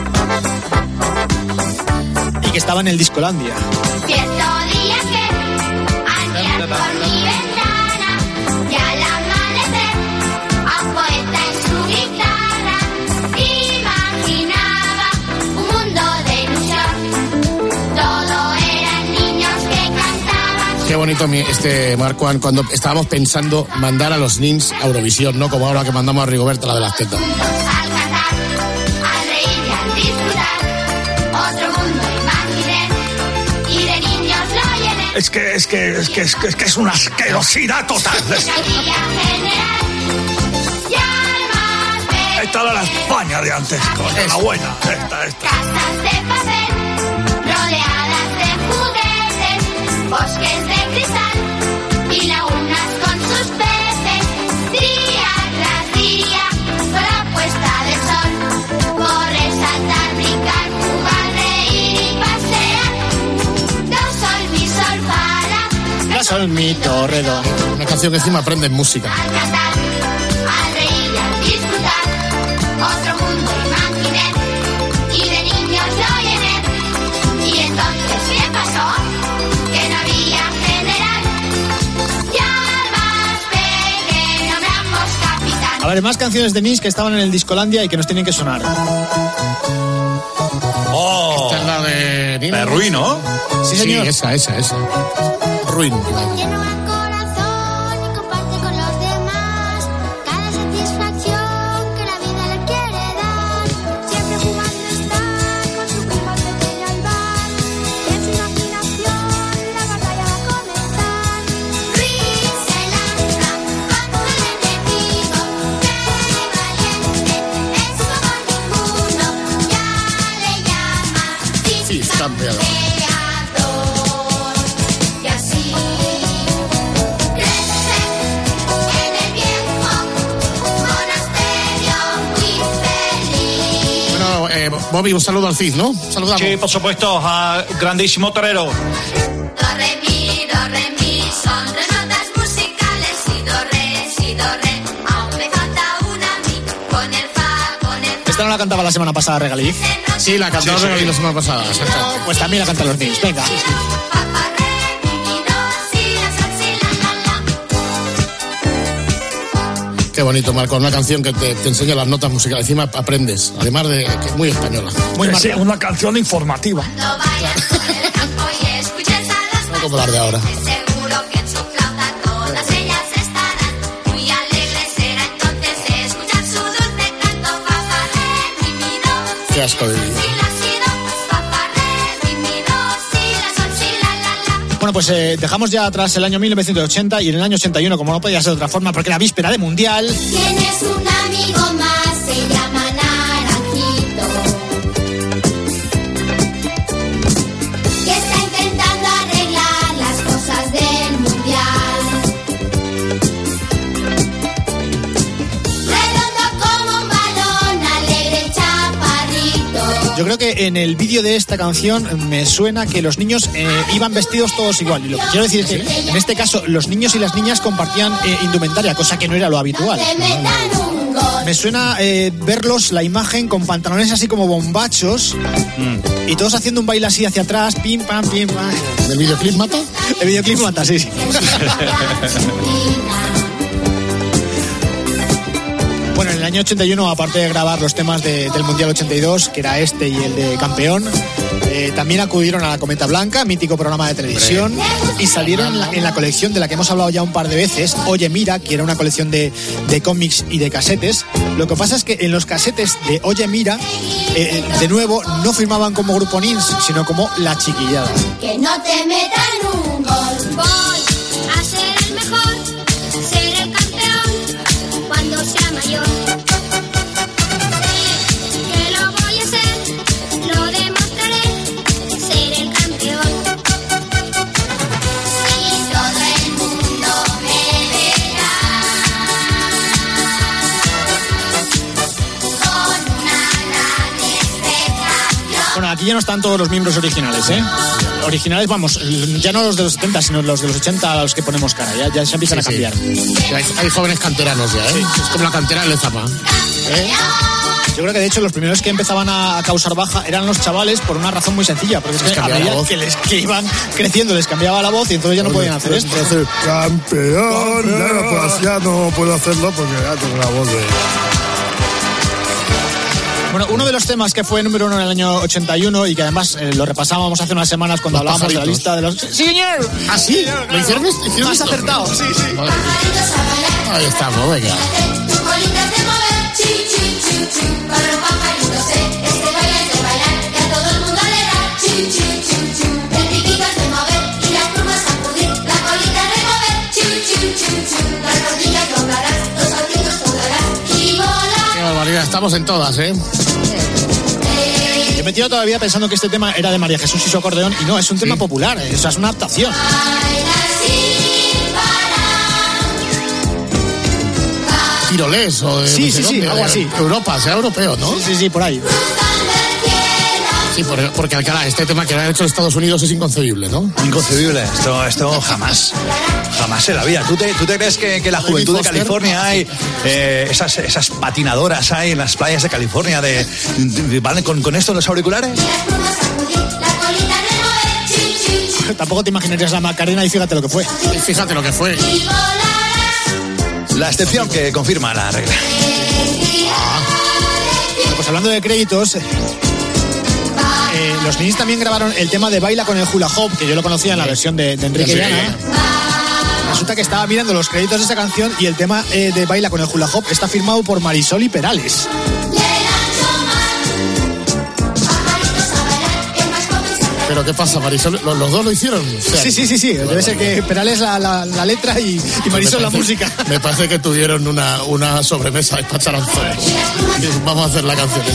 Y que estaba en el Discolandia. Cierto día que al mirar por mi ventana y al amanecer a un poeta en su guitarra imaginaba un mundo de ilusión. Todo eran niños que cantaban. Qué bonito mi- este Marcuan, cuando estábamos pensando mandar a los Nins a Eurovisión, ¿no? Como ahora que mandamos a Rigoberta, la de las tetas. Al cantar, al reír y al disfrutar, otro mundo imaginé y de niños lo llené. Es que, es que, es que, es que, es que es una asquerosidad total. Una guía general y almas de Esta era la España de antes, coño, la buena. Esta, esta. casas de papel rodeadas de juguetes, bosques de cristal y lagunas con sus peces. Día tras día con la puesta del sol, correr, saltar, brincar, jugar, reír y pasear. Do sol, mi sol para La Sol, mi torredo. Una canción que encima aprende en música. al cantar, al reír y al disfrutar, otro mundo imaginé y de niños lo llené. Y entonces ¿qué pasó? Que no había general y al más pequeño nombramos capitán. A ver, más canciones de Nins que estaban en el Discolandia y que nos tienen que sonar. Oh, Esta es la de Nina. de Ruin, ¿no? Sí, señor. esa, esa, esa. Ruin. Lleno al corazón y comparte con los demás cada satisfacción que la vida le quiere dar. Siempre jugando está con su primo al pequeño al bar. En su imaginación la batalla va a comenzar. Ruiz se lanza contra el enemigo, breve y valiente, es como ninguno. Ya le llama Sí, campeón. creador. Y así crece en el viejo monasterio muy feliz. Bueno, eh, Bobby, un saludo al Cid, ¿no? Saludamos. Sí, por supuesto, a grandísimo torero. Do, re, mi, do, re, mi, son tres notas musicales. Si, do, re, si, do, re, aún me falta una mi. Con el fa, con el fa. Esta no la cantaba la semana pasada Regaliz. Sí, la cantamos Sí, sí. la semana pasada. exacto. Pues también la cantan los Nins. Venga. Fa, fa, re, mi, mi, do, si, la, sol, si, la, la, la. Qué bonito, Marco. Una canción que te, te enseña las notas musicales. Encima aprendes. Además de que es muy española. Muy Sí, marcada. una canción informativa. No vayas por el campo y escuches a las No como las de ahora. seguro que en su flauta todas ellas estarán. Muy alegres será entonces escuchar su dulce canto. Fa, fa, re, mi, mi, do, Qué asco de vida. si, la, si, do. Fa, fa, re, mi, mi, do, si, la, sol, si, la, la, la. Bueno, pues eh, dejamos ya atrás el año mil novecientos ochenta y en el año ochenta y uno, como no podía ser de otra forma, porque era víspera de Mundial, Tienes un amigo más, se llama Naranjito, que está intentando arreglar las cosas del mundial. Redondo como un balón, alegre chaparrito. yo creo que en el vídeo de esta canción me suena que los niños eh, iban vestidos todos igual. Y lo que quiero decir es que en este caso los niños y las niñas compartían eh, indumentaria, cosa que no era lo habitual. Te metan un gol. Me suena eh, verlos, la imagen, con pantalones así como bombachos y todos haciendo un baile así hacia atrás, pim, pam, pim, pam. ¿El videoclip mata? El videoclip mata, sí, sí. Bueno, en el año ochenta y uno, aparte de grabar los temas de- del Mundial ochenta y dos, que era este y el de Campeón, eh, también acudieron a La Cometa Blanca, mítico programa de televisión, y salieron en la, en la colección de la que hemos hablado ya un par de veces, Oye Mira, que era una colección de, de cómics y de casetes. Lo que pasa es que en los casetes de Oye Mira, eh, de nuevo, no firmaban como Grupo Nins, sino como La Chiquillada. Que no te metan un gol. Voy a ser el mejor, ser el campeón cuando sea mayor. Sé que lo voy a hacer, lo demostraré, ser el campeón. Si todo el mundo me verá, aquí ya no están todos los miembros originales, ¿eh? Originales, vamos, ya no los de los setenta, sino los de los ochenta a los que ponemos cara, ya, ya se empiezan Sí, a cambiar. sí. Hay, hay jóvenes canteranos ya, ¿eh? Sí. Es como la cantera de Lezama. ¿Eh? Yo creo que de hecho los primeros que empezaban a causar baja eran los chavales por una razón muy sencilla, porque es Les que a cambiaba la medida voz. que, les, que iban creciendo les cambiaba la voz y entonces ya no podían hacer esto. Entonces, campeón, ya no puedo, hacer- ya no puedo hacerlo porque ya tengo la voz de... Bueno, uno de los temas que fue número uno en el año ochenta y uno y que además eh, lo repasábamos hace unas semanas cuando Los hablábamos de la pajaritos. lista de los... ¡Sí, señor! ¿Ah, sí? ¿Lo hicieron? ¿Hicieron Has esto? acertado, sí, sí. Madre mía. Ahí estamos, venga. Qué barbaridad, estamos en todas, ¿eh? Yo me tiro todavía pensando que este tema era de María Jesús y su acordeón y no, es un tema popular, eh, o sea, es una adaptación. Tirolés o de... Sí, no sé sí, sí, dónde, algo de así. Europa, sea europeo, ¿no? Sí, sí, sí, por ahí. Sí, por- porque Alcalá, este tema que lo han hecho en Estados Unidos es inconcebible, ¿no? Inconcebible, esto, esto jamás, jamás en la vida. ¿Tú te, tú te crees que, que la juventud de Foster. California hay, eh, esas, esas patinadoras hay en las playas de California, de, de- ¿vale? ¿Con, con esto en los auriculares? Tampoco te imaginarías la Macarena y fíjate lo que fue. Y fíjate lo que fue. La excepción que confirma la regla. Bueno, pues hablando de créditos, eh, los niños también grabaron el tema de Baila con el Hula Hoop, que yo lo conocía en la versión de, de Enrique Sí. Llana. Resulta que estaba mirando los créditos de esa canción y el tema eh, de Baila con el Hula Hoop está firmado por Marisol y Perales. Pero ¿qué pasa, Marisol? ¿Los, los dos lo hicieron? O sea, Sí, sí, sí, sí. Debe ser que Perales la, la, la letra y, y Marisol la me parece- música. Me parece que tuvieron una, una sobremesa despacharon todos. Vamos a hacer la canción.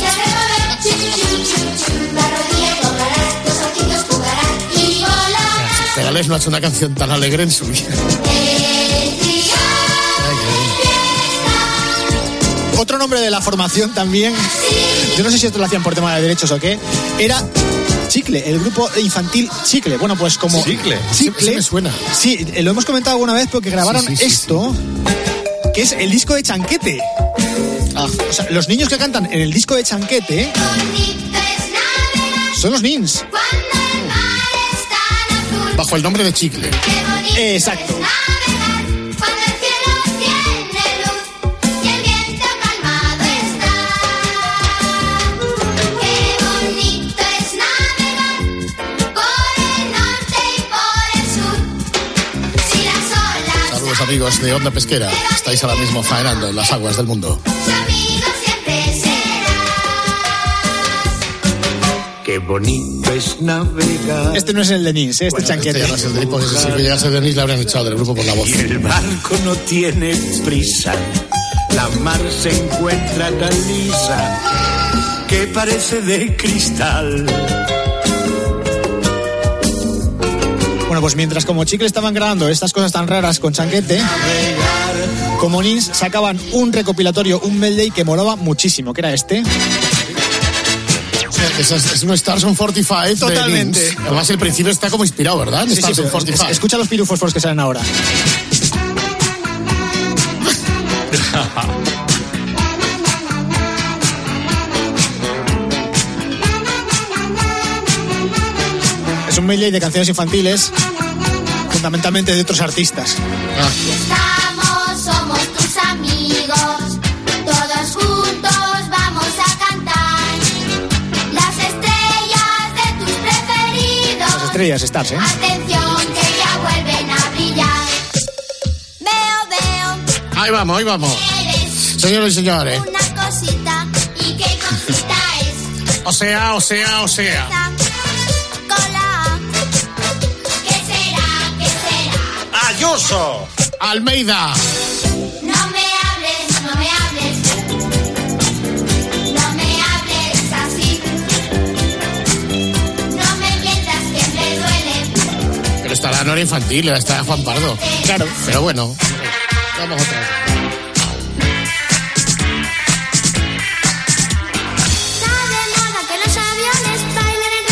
Perales no ha hecho una canción tan alegre en su vida. Otro nombre de la formación también, yo no sé si esto lo hacían por tema de derechos o qué, era Chicle, el grupo infantil Chicle. Bueno, pues como... Chicle. Chicle. Ese me suena. Sí, eh, lo hemos comentado alguna vez porque grabaron Sí, sí, sí, esto, que es el disco de Chanquete. Ah, o sea, los niños que cantan en el disco de Chanquete son los Nins. Bajo el nombre de Chicle. Eh, exacto. Saludos amigos de Onda Pesquera. Estáis ahora mismo faenando en las aguas del mundo. Qué bonito es navegar. Este no es el de Nins, eh, este Chanquete. Este ya no es el de Nipo, ese, si llegase a Denis le habrían echado del grupo por la voz. Y el barco no tiene prisa. La mar se encuentra tan lisa que parece de cristal. Bueno, pues mientras como Chicle estaban grabando estas cosas tan raras con Chanquete, como Nins sacaban un recopilatorio, un medley que molaba muchísimo, que era este. Es, es, es un Stars on cuarenta y cinco. de Totalmente. Nins. Además, el principio está como inspirado, ¿verdad? En Sí, sí, Stars on pero cuarenta y cinco. escucha los pirufos que salen ahora. Es un medley de canciones infantiles, fundamentalmente de otros artistas. Estamos, somos tus amigos, todos juntos vamos a cantar las estrellas de tus preferidos. Las estrellas, stars, ¿eh? Atención que ya vuelven a brillar. Veo, veo, Ahí vamos, ahí vamos. eres Señores y señores. una cosita. ¿Y qué cosita es? O sea, o sea, o sea. Cola. ¿Qué será? ¿Qué será? Ayuso. Almeida. No me hables, no me hables. No me hables así. No me mientas que me duele. Pero estará no era infantil, estará Juan Pardo. Claro. Pero bueno, vamos otra vez. Está de moda que los aviones bailen en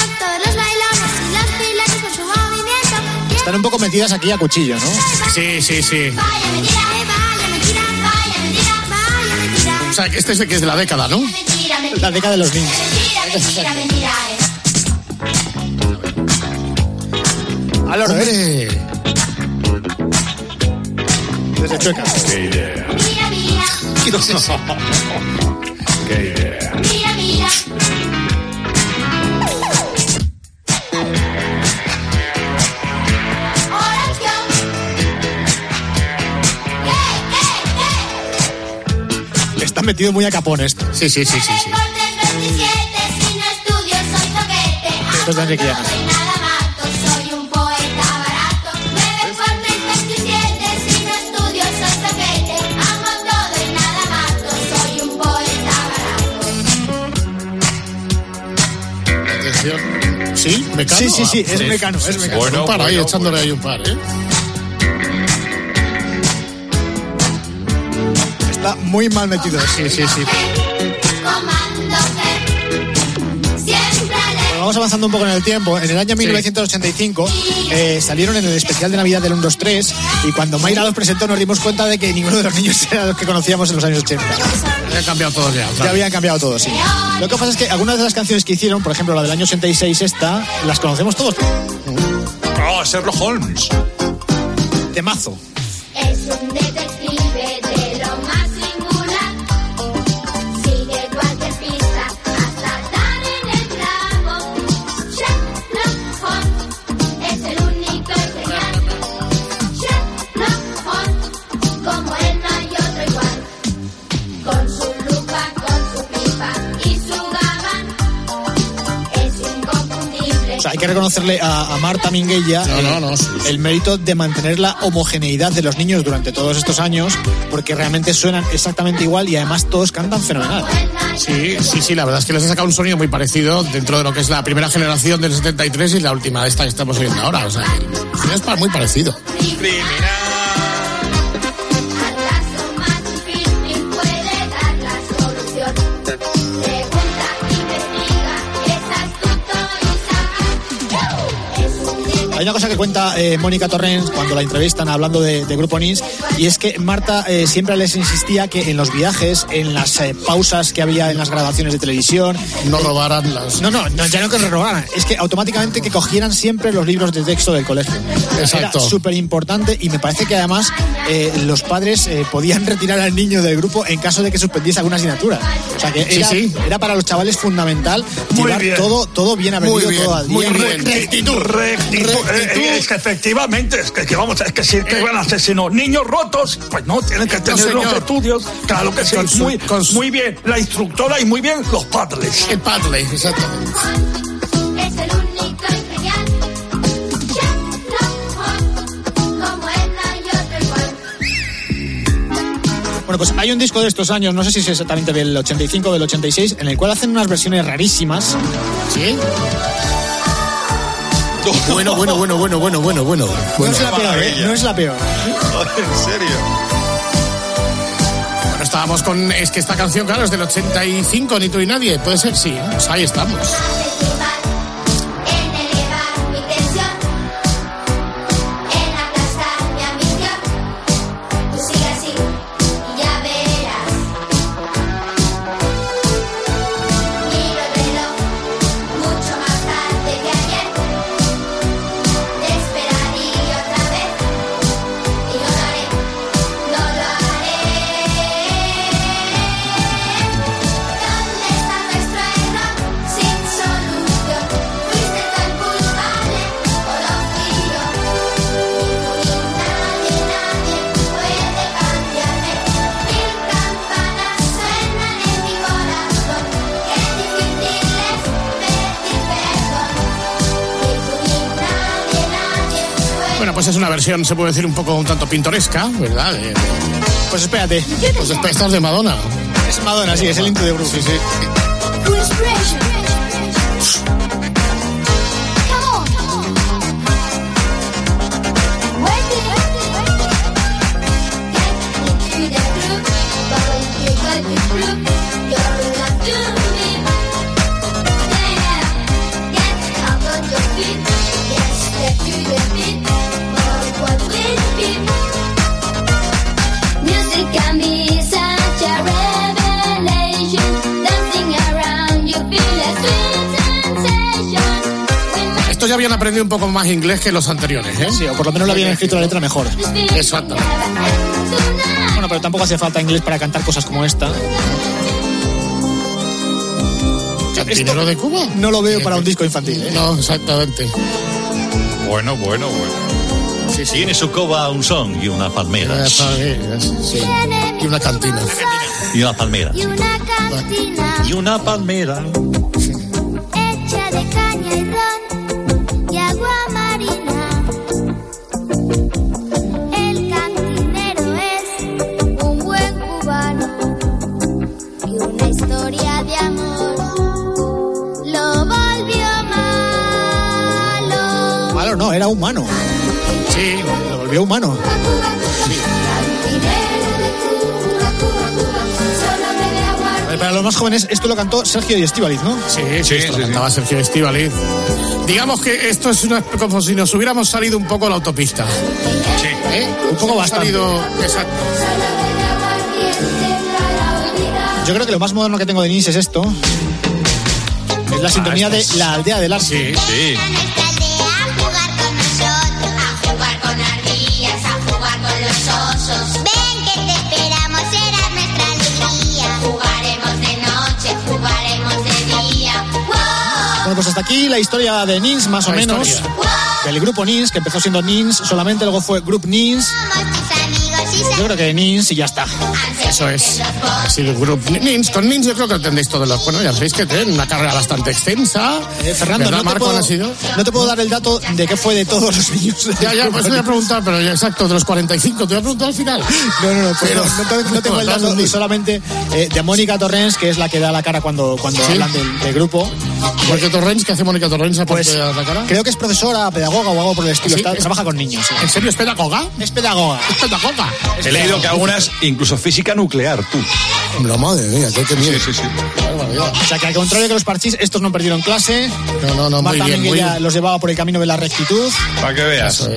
Están un poco metidas aquí a cuchillo, ¿no? Sí, sí, sí. O sea, que este es de que es de la década, ¿no? La década de los niños. Al oro, ¿eh? Desde Chueca. Qué idea. ¿Qué es eso? Qué idea. Mira, mira. Está metido muy a capón esto. Sí, sí, sí, sí, sí. Esto es de Enrique Llanos. ¿Sí? ¿Mecano? Sí, sí, sí, es sí. Mecano, es Mecano. Bueno, un par ahí, bueno, echándole bueno. ahí un par, ¿eh? Está muy mal metido. Sí, sí, sí. Bueno, vamos avanzando un poco en el tiempo. En el año mil novecientos ochenta y cinco eh, salieron en el especial de Navidad del uno dos tres y cuando Mayra los presentó nos dimos cuenta de que ninguno de los niños era los que conocíamos en los años ochenta. Habían cambiado todos ya. Ya habían cambiado todos, sí. Lo que pasa es que algunas de las canciones que hicieron, por ejemplo la del año ochenta y seis esta, las conocemos todos. Oh, Sherlock Holmes. Temazo. Es un detective de lo más singular. Sigue cualquier pista hasta dar en el clavo. Sherlock Holmes es el único y genial. Sherlock Holmes, como él no hay otro igual. Con su lupa, con su pipa y su gabán. Es inconfundible. O sea, hay que reconocerle a, a Marta Minguella No, no, no, sí, sí. el mérito de mantener la homogeneidad de los niños durante todos estos años, porque realmente suenan exactamente igual y además todos cantan fenomenal. Sí, sí, sí, la verdad es que les ha sacado un sonido muy parecido dentro de lo que es la primera generación del setenta y tres y la última esta que estamos oyendo ahora. O sea, que es pa- muy parecido. Hay una cosa que cuenta eh, Mónica Torrens cuando la entrevistan hablando de, de Grupo Nins, y es que Marta eh, siempre les insistía que en los viajes, en las eh, pausas que había en las grabaciones de televisión, no robaran las... No, no, no, ya no que robaran, es que automáticamente que cogieran siempre los libros de texto del colegio. Exacto. Era súper importante y me parece que además eh, los padres eh, podían retirar al niño del grupo en caso de que suspendiese alguna asignatura. O sea que era, sí, sí. era para los chavales fundamental Muy llevar bien. todo, todo bien aprendido, Muy bien, todo al día. muy bien. Rectitud, rectitud. Eh, eh, es que efectivamente, es que, que vamos, es que si que van a ser sino niños rotos, pues no, tienen que tener señor. los estudios. Claro que sí, Con su- muy, con su- muy bien la instructora y muy bien los padres. El Padley, exactamente. Es el único y genial. Sherlock Holmes, como él no hay otro igual. Bueno, pues hay un disco de estos años, no sé si es exactamente del ochenta y cinco o del ochenta y seis, en el cual hacen unas versiones rarísimas. ¿Sí? Bueno, bueno, bueno, bueno, bueno, bueno, bueno. No bueno. es la peor, ¿eh? No es la peor. ¿En serio? Bueno, estábamos con... Es que esta canción, claro, es del ochenta y cinco, ni tú ni nadie. Puede ser, sí. Pues ahí estamos. En elevar mi tensión, en aplastar mi ambición. Tú sigue así y ya verás. Miro el reloj mucho más tarde que ayer. Te esperaría otra vez y no lo haré, no lo haré. ¿Dónde está nuestro error sin solución? Fuiste tan culpable o lo fui yo. Ni tú ni nadie, nadie puede cambiarme. Mil campanas suenan en mi corazón. Qué difícil es pedir perdón. Ni tú ni nadie, nadie puede. Bueno, pues es una versión, se puede decir, un poco un tanto pintoresca, ¿verdad? Eh, Pues espérate. Pues después estás de Madonna. Es Madonna, sí, es el Into the Groove. Sí, sí. habían aprendido un poco más inglés que los anteriores, ¿eh? Sí, o por lo menos lo habían escrito la letra mejor. Exacto. Bueno, pero tampoco hace falta inglés para cantar cosas como esta. ¿Cantinero de Cuba? No lo veo para un disco infantil, ¿eh? No, exactamente. Bueno, bueno, bueno. Sí, sí. Tiene su coba un son y una palmera. Una palmera, sí. Y una cantina. Y una palmera. Y una cantina. Y una palmera. Hecha de caña y ron y agua marina. El cantinero es un buen cubano y una historia de amor lo volvió malo. Malo no, era humano. Sí, lo volvió humano. Para los más jóvenes, esto lo cantó Sergio y Estíbaliz, ¿no? Sí, sí, esto sí, lo cantaba sí. Sergio y Estíbaliz. Digamos que esto es una, como si nos hubiéramos salido un poco a la autopista. Sí. ¿Eh? Un poco bastante. Salido, exacto. Yo creo que lo más moderno que tengo de Nins es esto. Es la sintonía ah, de La Aldea del Arte. Sí, sí. Bueno, pues hasta aquí la historia de Nins, más o la menos. Historia. Del grupo Nins, que empezó siendo Nins solamente, luego fue Group Nins. Yo creo que Nins y ya está. Eso es. Ha sido el grupo Nins. Con Nins yo creo que entendéis todos los... Bueno, ya sabéis que tienen una carrera bastante extensa. Eh, Fernando, no te, puedo, no te puedo dar el dato de qué fue de todos los niños. Ya, ya, pues te voy a preguntar, pero ya exacto, de los cuarenta y cinco, te voy a preguntar al final. No, no, no, pero no, no, no tengo el dato, solamente eh, de Mónica Torrens, que es la que da la cara cuando, cuando ¿sí? hablan del, del grupo. Mónica Torrens, ¿qué hace Mónica Torrens aparte pues, de dar la cara? Creo que es profesora, pedagoga o algo por el estilo. ¿Sí? Está, es, trabaja con niños. ¿Sí? ¿En serio es pedagoga? Es pedagoga. Es pedagoga. Es He leído que algunas, incluso física nuclear, tú. La madre mía, qué miedo. Sí, sí, sí. O sea, que al contrario que los Parchís, estos no perdieron clase. No, no, no, Marta muy bien. Minguella Muy... los llevaba por el camino de la rectitud. Para que veas.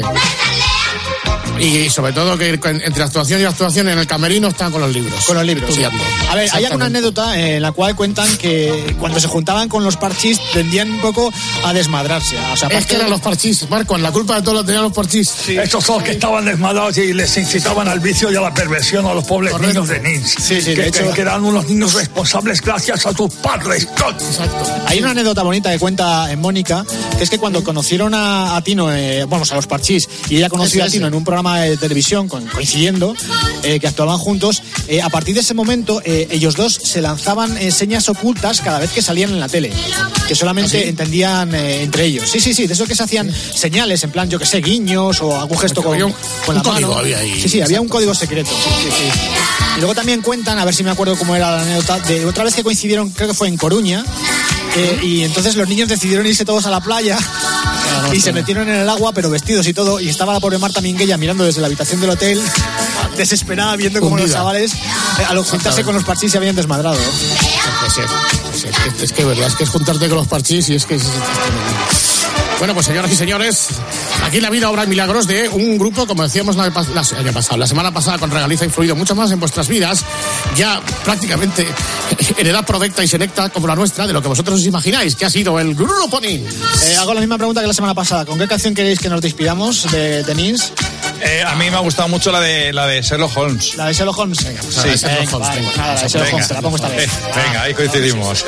Y sobre todo que entre actuación y actuación en el camerino están con los libros. Con los libros. Estudiando. A ver, hay alguna anécdota en la cual cuentan que cuando se juntaban con los Parchís tendían un poco a desmadrarse. O sea, es que eran los Parchís, Marco, la culpa de todo lo tenían los Parchís. Sí. Estos son los que estaban desmadrados y les incitaban al vicio y a la perversión a los pobres Correcto. niños de Nins. Sí, sí, que, de hecho, que, que eran unos niños responsables gracias a tus padres. Exacto. Hay una anécdota bonita que cuenta en Mónica, que es que cuando conocieron a, a Tino, eh, vamos, a los Parchís, y ella conoció sí, a Tino sí. en un programa de televisión coincidiendo, eh, que actuaban juntos, eh, a partir de ese momento eh, ellos dos se lanzaban eh, señas ocultas cada vez que salían en la tele, que solamente ¿Ah, sí? entendían eh, entre ellos. Sí, sí, sí, de eso que se hacían sí. señales, en plan, yo que sé, guiños o algún gesto con, un, con la un mano. Había ahí. Sí, sí, Exacto. había un código secreto. Sí, sí. Y luego también cuentan, a ver si me acuerdo cómo era la anécdota, de otra vez que coincidieron, creo que fue en Coruña, eh, y entonces los niños decidieron irse todos a la playa. No, no, y se metieron en el agua, pero vestidos y todo, y estaba la pobre Marta Minguella mirando desde la habitación del hotel, desesperada, viendo cómo los chavales, eh, al juntarse con los Parchís, se habían desmadrado. Pues es, pues es, es, es que verdad, es que es juntarte con los Parchís y es que es, es, es bueno, pues señoras y señores, aquí en La Vida, Obra y Milagros de un grupo, como decíamos la, la, la, año pasado, la semana pasada, con Regaliza ha influido mucho más en vuestras vidas, ya prácticamente en edad provecta y selecta como la nuestra, de lo que vosotros os imagináis, que ha sido el Grupo Nins. Eh, hago la misma pregunta que la semana pasada. ¿Con qué canción queréis que nos despidamos de, de Nins? Eh, a mí me ha gustado mucho la de la de Sherlock Holmes. ¿La de Sherlock Holmes? Venga, pues sí, la de Sherlock venga, Holmes. Vale, venga, nada, la de Sherlock venga. Holmes, te la pongo esta vez. Eh, venga, ahí coincidimos.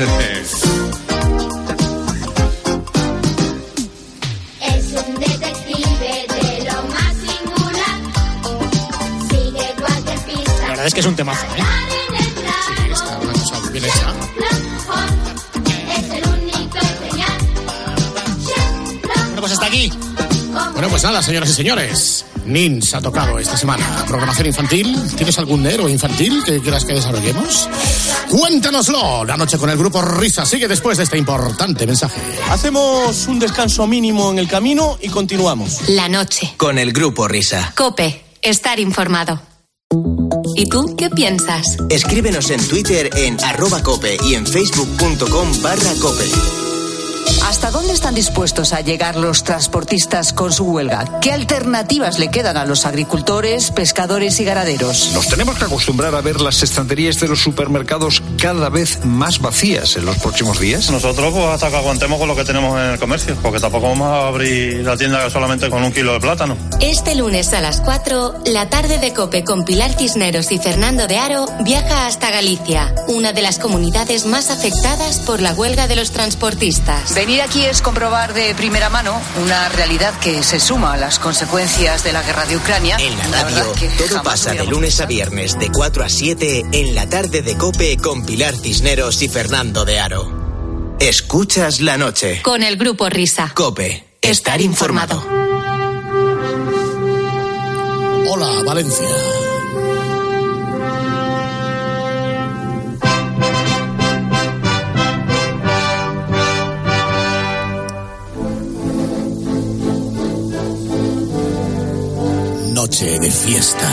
La verdad es que es un temazo, ¿eh? Sí, está una cosa bien hecha. Bueno, pues hasta aquí. Bueno, pues nada, señoras y señores. Nins ha tocado esta semana. Programación infantil. ¿Tienes algún héroe infantil que quieras que desarrollemos? Cuéntanoslo. La noche con el Grupo Risa sigue después de este importante mensaje. Hacemos un descanso mínimo en el camino y continuamos. La noche. Con el Grupo Risa. COPE. Estar informado. ¿Y tú qué piensas? Escríbenos en Twitter en arroba cope y en facebook.com barra cope. ¿Hasta dónde están dispuestos a llegar los transportistas con su huelga? ¿Qué alternativas le quedan a los agricultores, pescadores y ganaderos? Nos tenemos que acostumbrar a ver las estanterías de los supermercados cada vez más vacías en los próximos días? Nosotros pues hasta que aguantemos con lo que tenemos en el comercio, porque tampoco vamos a abrir la tienda solamente con un kilo de plátano. Este lunes a las cuatro, la tarde de COPE con Pilar Cisneros y Fernando de Aro viaja hasta Galicia, una de las comunidades más afectadas por la huelga de los transportistas. Venir aquí es comprobar de primera mano una realidad que se suma a las consecuencias de la guerra de Ucrania. En la radio, todo pasa de lunes a viernes de cuatro a siete en la tarde de COPE con Pilar Cisneros y Fernando de Aro. Escuchas la noche. Con el Grupo Risa. COPE. Estar informado. Hola, Valencia. Noche de fiesta.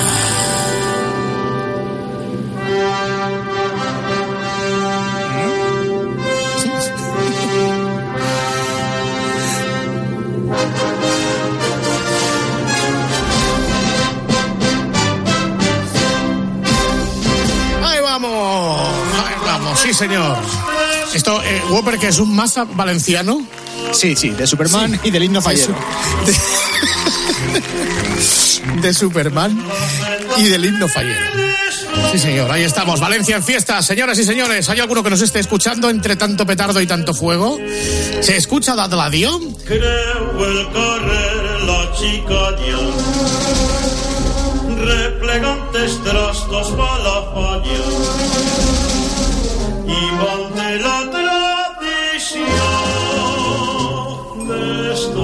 Ahí vamos, ahí vamos, sí señor. Esto, eh, Whopper, que es un masa valenciano. Sí, sí, de Superman sí. Y del himno fallero. De, de Superman y del himno fallero. Sí, señor, ahí estamos. Valencia en fiesta, señoras y señores. ¿Hay alguno que nos esté escuchando entre tanto petardo y tanto fuego? ¿Se escucha la radio? Creo el correr la chicaña, replegantes trastos para la falla, y van de la tradición de esta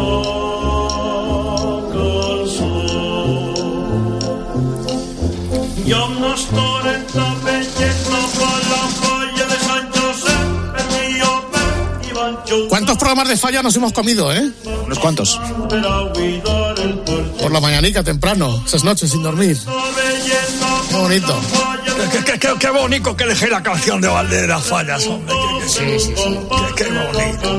canción. Y a unos cuarenta bellezas para la falla de San José, Benillo, Ivancho. ¿Cuántos programas de falla nos hemos comido, eh? Unos cuantos. Por la mañanica temprano, esas noches sin dormir. Qué bonito. Qué, qué, qué, qué bonito que elegí la canción de Valderas Fallas, hombre. Qué, qué, sí, sí, sí. Qué, qué bonito.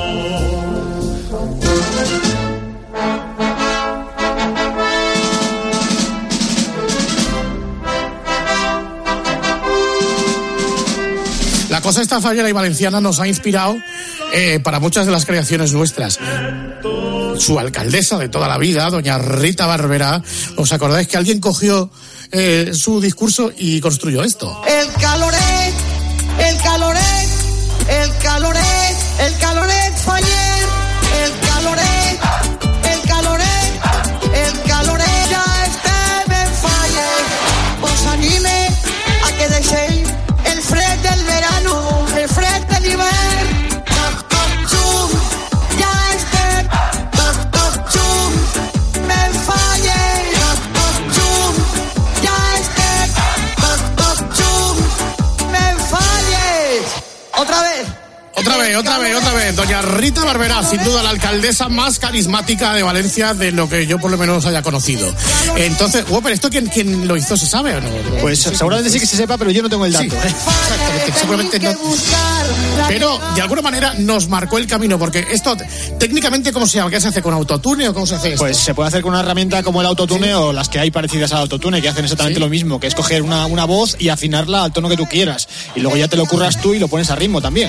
La cosa esta fallera y valenciana nos ha inspirado eh, para muchas de las creaciones nuestras. Su alcaldesa de toda la vida, doña Rita Barberá, ¿os acordáis que alguien cogió eh, su discurso y construyó esto? El caloret, el caloret, el caloret, el caloret faller, el caloret, el caloret, el caloret ya esté ben faller. Os anime a que deixéis el fred del verano, el fred del invierno. Toc, toc, chum, ya esté. Toc, toc, chum, ben faller. Toc, toc, chum, ya esté. Toc, toc, chum, ben faller. Otra vez. Otra vez, otra vez, otra vez. Doña Rita Barberá, sin duda la alcaldesa más carismática de Valencia de lo que yo por lo menos haya conocido. Entonces, Whopper, ¿esto quién, quién lo hizo? ¿Se sabe o no? Pues seguramente sí que se sepa, pero yo no tengo el dato. Sí, exactamente, seguramente no. Pero de alguna manera nos marcó el camino, porque esto, técnicamente, ¿cómo se llama? ¿Qué se hace? ¿Con autotune o cómo se hace esto? Pues se puede hacer con una herramienta como el autotune, ¿sí? O las que hay parecidas al autotune, que hacen exactamente, ¿sí?, lo mismo, que es coger una, una voz y afinarla al tono que tú quieras. Y luego ya te lo curras tú y lo pones a ritmo también.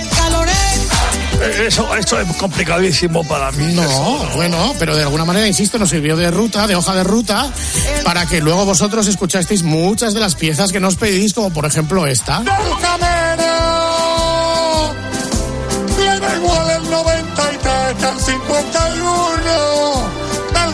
Eso, eso es complicadísimo para mí. No, eso. Bueno, pero de alguna manera, insisto, nos sirvió de ruta, de hoja de ruta, para que luego vosotros escuchasteis muchas de las piezas que nos pedís, como por ejemplo esta. ¡Del Camero! Viene igual el noventa y tres que el cincuenta y uno. ¡Del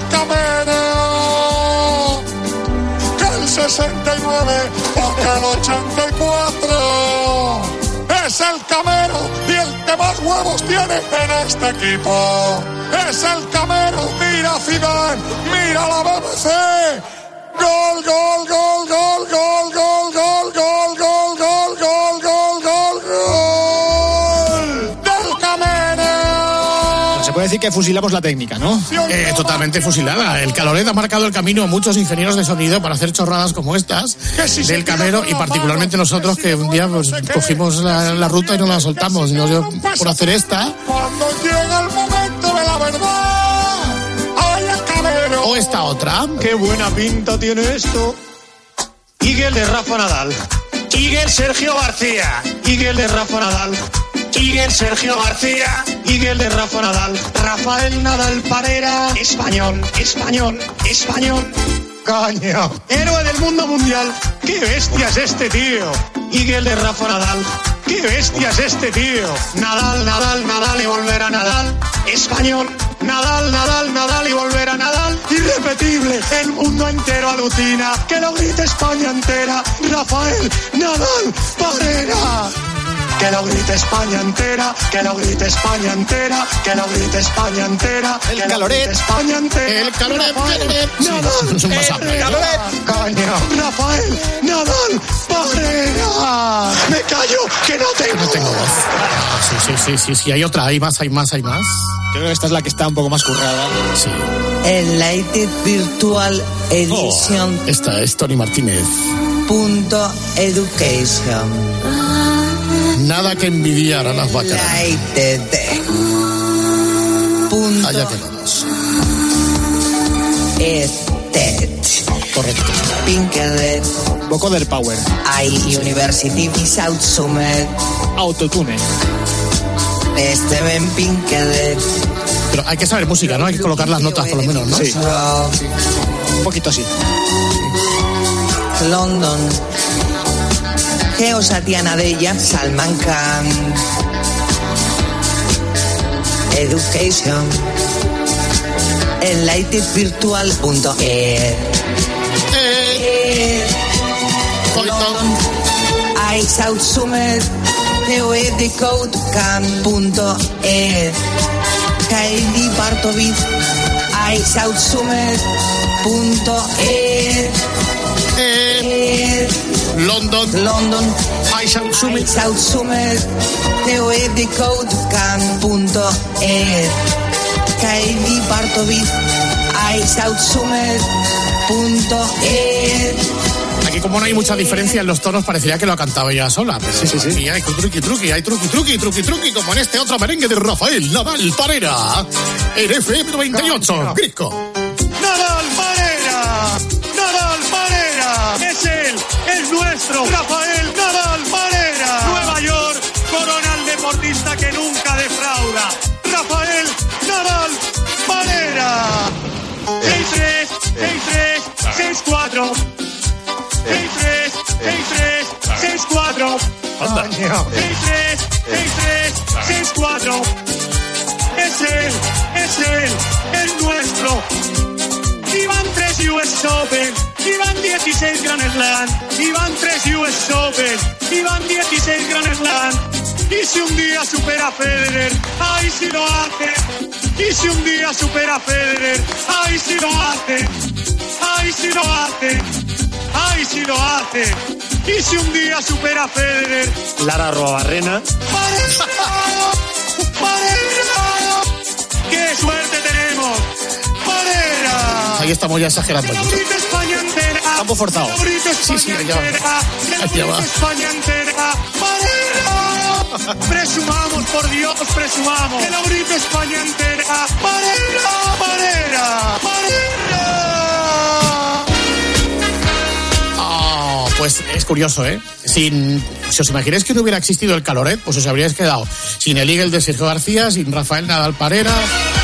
Camero! Que el sesenta y nueve o que el ochenta y cuatro. Es el Camero y el que más huevos tiene en este equipo. Es el Camero, mira Zidane, mira la B B C. Gol, gol, gol, gol, gol, gol, gol, gol, gol, gol, gol, gol, gol, gol. Del Camero. Se puede decir que fusilamos la técnica, ¿no? Eh, totalmente fusilada. El Caloret ha marcado el camino a muchos ingenieros de sonido para hacer chorradas como estas del Camero, y particularmente nosotros, que un día pues, cogimos la, la ruta y no la soltamos. No, yo, por hacer esta. Cuando llega el momento de la verdad, ¡ay, el Camero! O esta otra. ¡Qué buena pinta tiene esto! Miguel de Rafa Nadal. Miguel Sergio García, Miguel de Rafa Nadal. Miguel Sergio García, Miguel de Rafa Nadal. Rafael Nadal Parera, español, español, español. Coño, héroe del mundo mundial. ¡Qué bestia es este tío! Miguel de Rafa Nadal. ¡Qué bestia es este tío! Nadal, Nadal, Nadal y volver a Nadal. Español. Nadal, Nadal, Nadal y volver a Nadal. Irrepetible, el mundo entero alucina. Que lo grite España entera. Rafael Nadal Parera. Que lo grite España entera, que lo grite España entera, que lo grite España entera. El caloret, España entera. El caloret, Rafael Nadal, sí, el caloret, coño. Rafael Nadal Parera. Me callo, que no tengo, no tengo voz. Sí, sí, sí, sí, sí, hay otra, hay más, hay más, hay más. Yo creo que esta es la que está un poco más currada. Sí. Enlighted Virtual Edition. Oh, esta es Tony Martínez. Punto education. Nada que envidiar a las vacas. Punto. Allá quedamos. Estet. Correcto. Pinkerton. Vocoder Power. I University South Summit. Autotune. Steven Pinkerton. Pero hay que saber música, ¿no? Hay que colocar las notas por lo menos, ¿no? Sí. sí. Un poquito así. London. Geo Satiana Della, Salman Khan. Education. Enlighted Virtual punto e. London. I South Summit. Geoedicode Can punto e. Kaidi Bartovic. I South Summit punto e. London, London, I South Summit, South Summit, Geoedicode Can punto e. Kaidi Bartovic, I South Summit punto e. Aquí como no hay mucha diferencia en los tonos, parecería que lo ha cantado ella sola, pero sí, sí, sí. Y hay truqui, truqui, hay truqui, truqui, truqui, truqui, como en este otro merengue de Rafael Nadal Parera, en F M noventa y ocho, Grisco. Nadal Parera, Nadal Parera, es él, es nuestro, Rafael Nadal Parera. Nueva York, corona al deportista que nunca defrauda, Rafael Nadal Parera. seis tres, seis tres, seis cuatro. seis tres, seis tres, seis cuatro. seis tres, seis tres, seis cuatro. Es él, es él, es nuestro. Iban tres U S Open, iban dieciséis Grand Slam, iban tres U S Open, iban dieciséis Grand Slam. Y si un día supera a Federer, ay si lo hace. Y si un día supera a Federer, ay si lo hace. Ay si lo hace. ¡Ay, si lo hace! Y si un día supera a Federer. Lara Arruabarrena. ¡Parera! ¡Parera! ¡Qué suerte tenemos! ¡Parera! Ahí estamos ya exagerando mucho. España entera. Campo forzado. Sí, sí, ya va. Ya va. España entera. ¡Parera! Presumamos, por Dios, presumamos. Que lo grite España entera. ¡Parera! ¡Parera! ¡Parera! Pues es curioso, ¿eh? Sin, si os imagináis que no hubiera existido el Caloret, pues os habríais quedado sin el Eagle de Sergio García, sin Rafael Nadal Parera,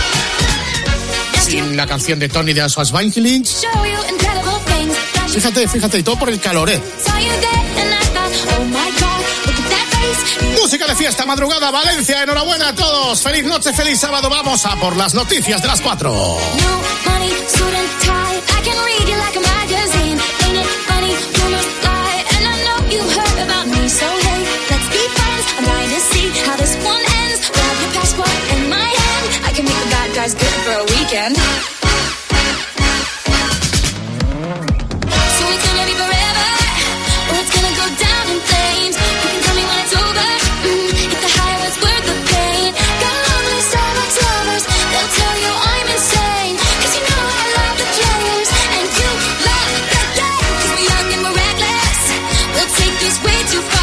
sin la canción de Tony de Aswas Vangelis. Fíjate, fíjate, y todo por el Caloret. Música de fiesta, madrugada, Valencia, enhorabuena a todos. Feliz noche, feliz sábado. Vamos a por las noticias de las cuatro. So hey, let's be friends. I'm trying to see how this one ends. Grab your passport in my hand. I can make the bad guys good for a weekend. So it's gonna be forever, or it's gonna go down in flames. You can tell me when it's over, mm, if the high was worth the pain. Got lonely Starbucks lovers, they'll tell you I'm insane. Cause you know I love the players, and you love the game. Cause we're young and we're reckless, we'll take this way too far.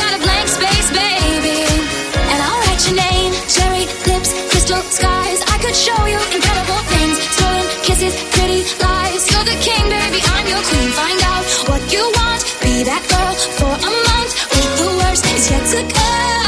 Skies, I could could show you incredible things. Stolen kisses, pretty lies. You're the king, baby, I'm your queen. Find out what you want. Be that girl for a month. With the worst is yet to come.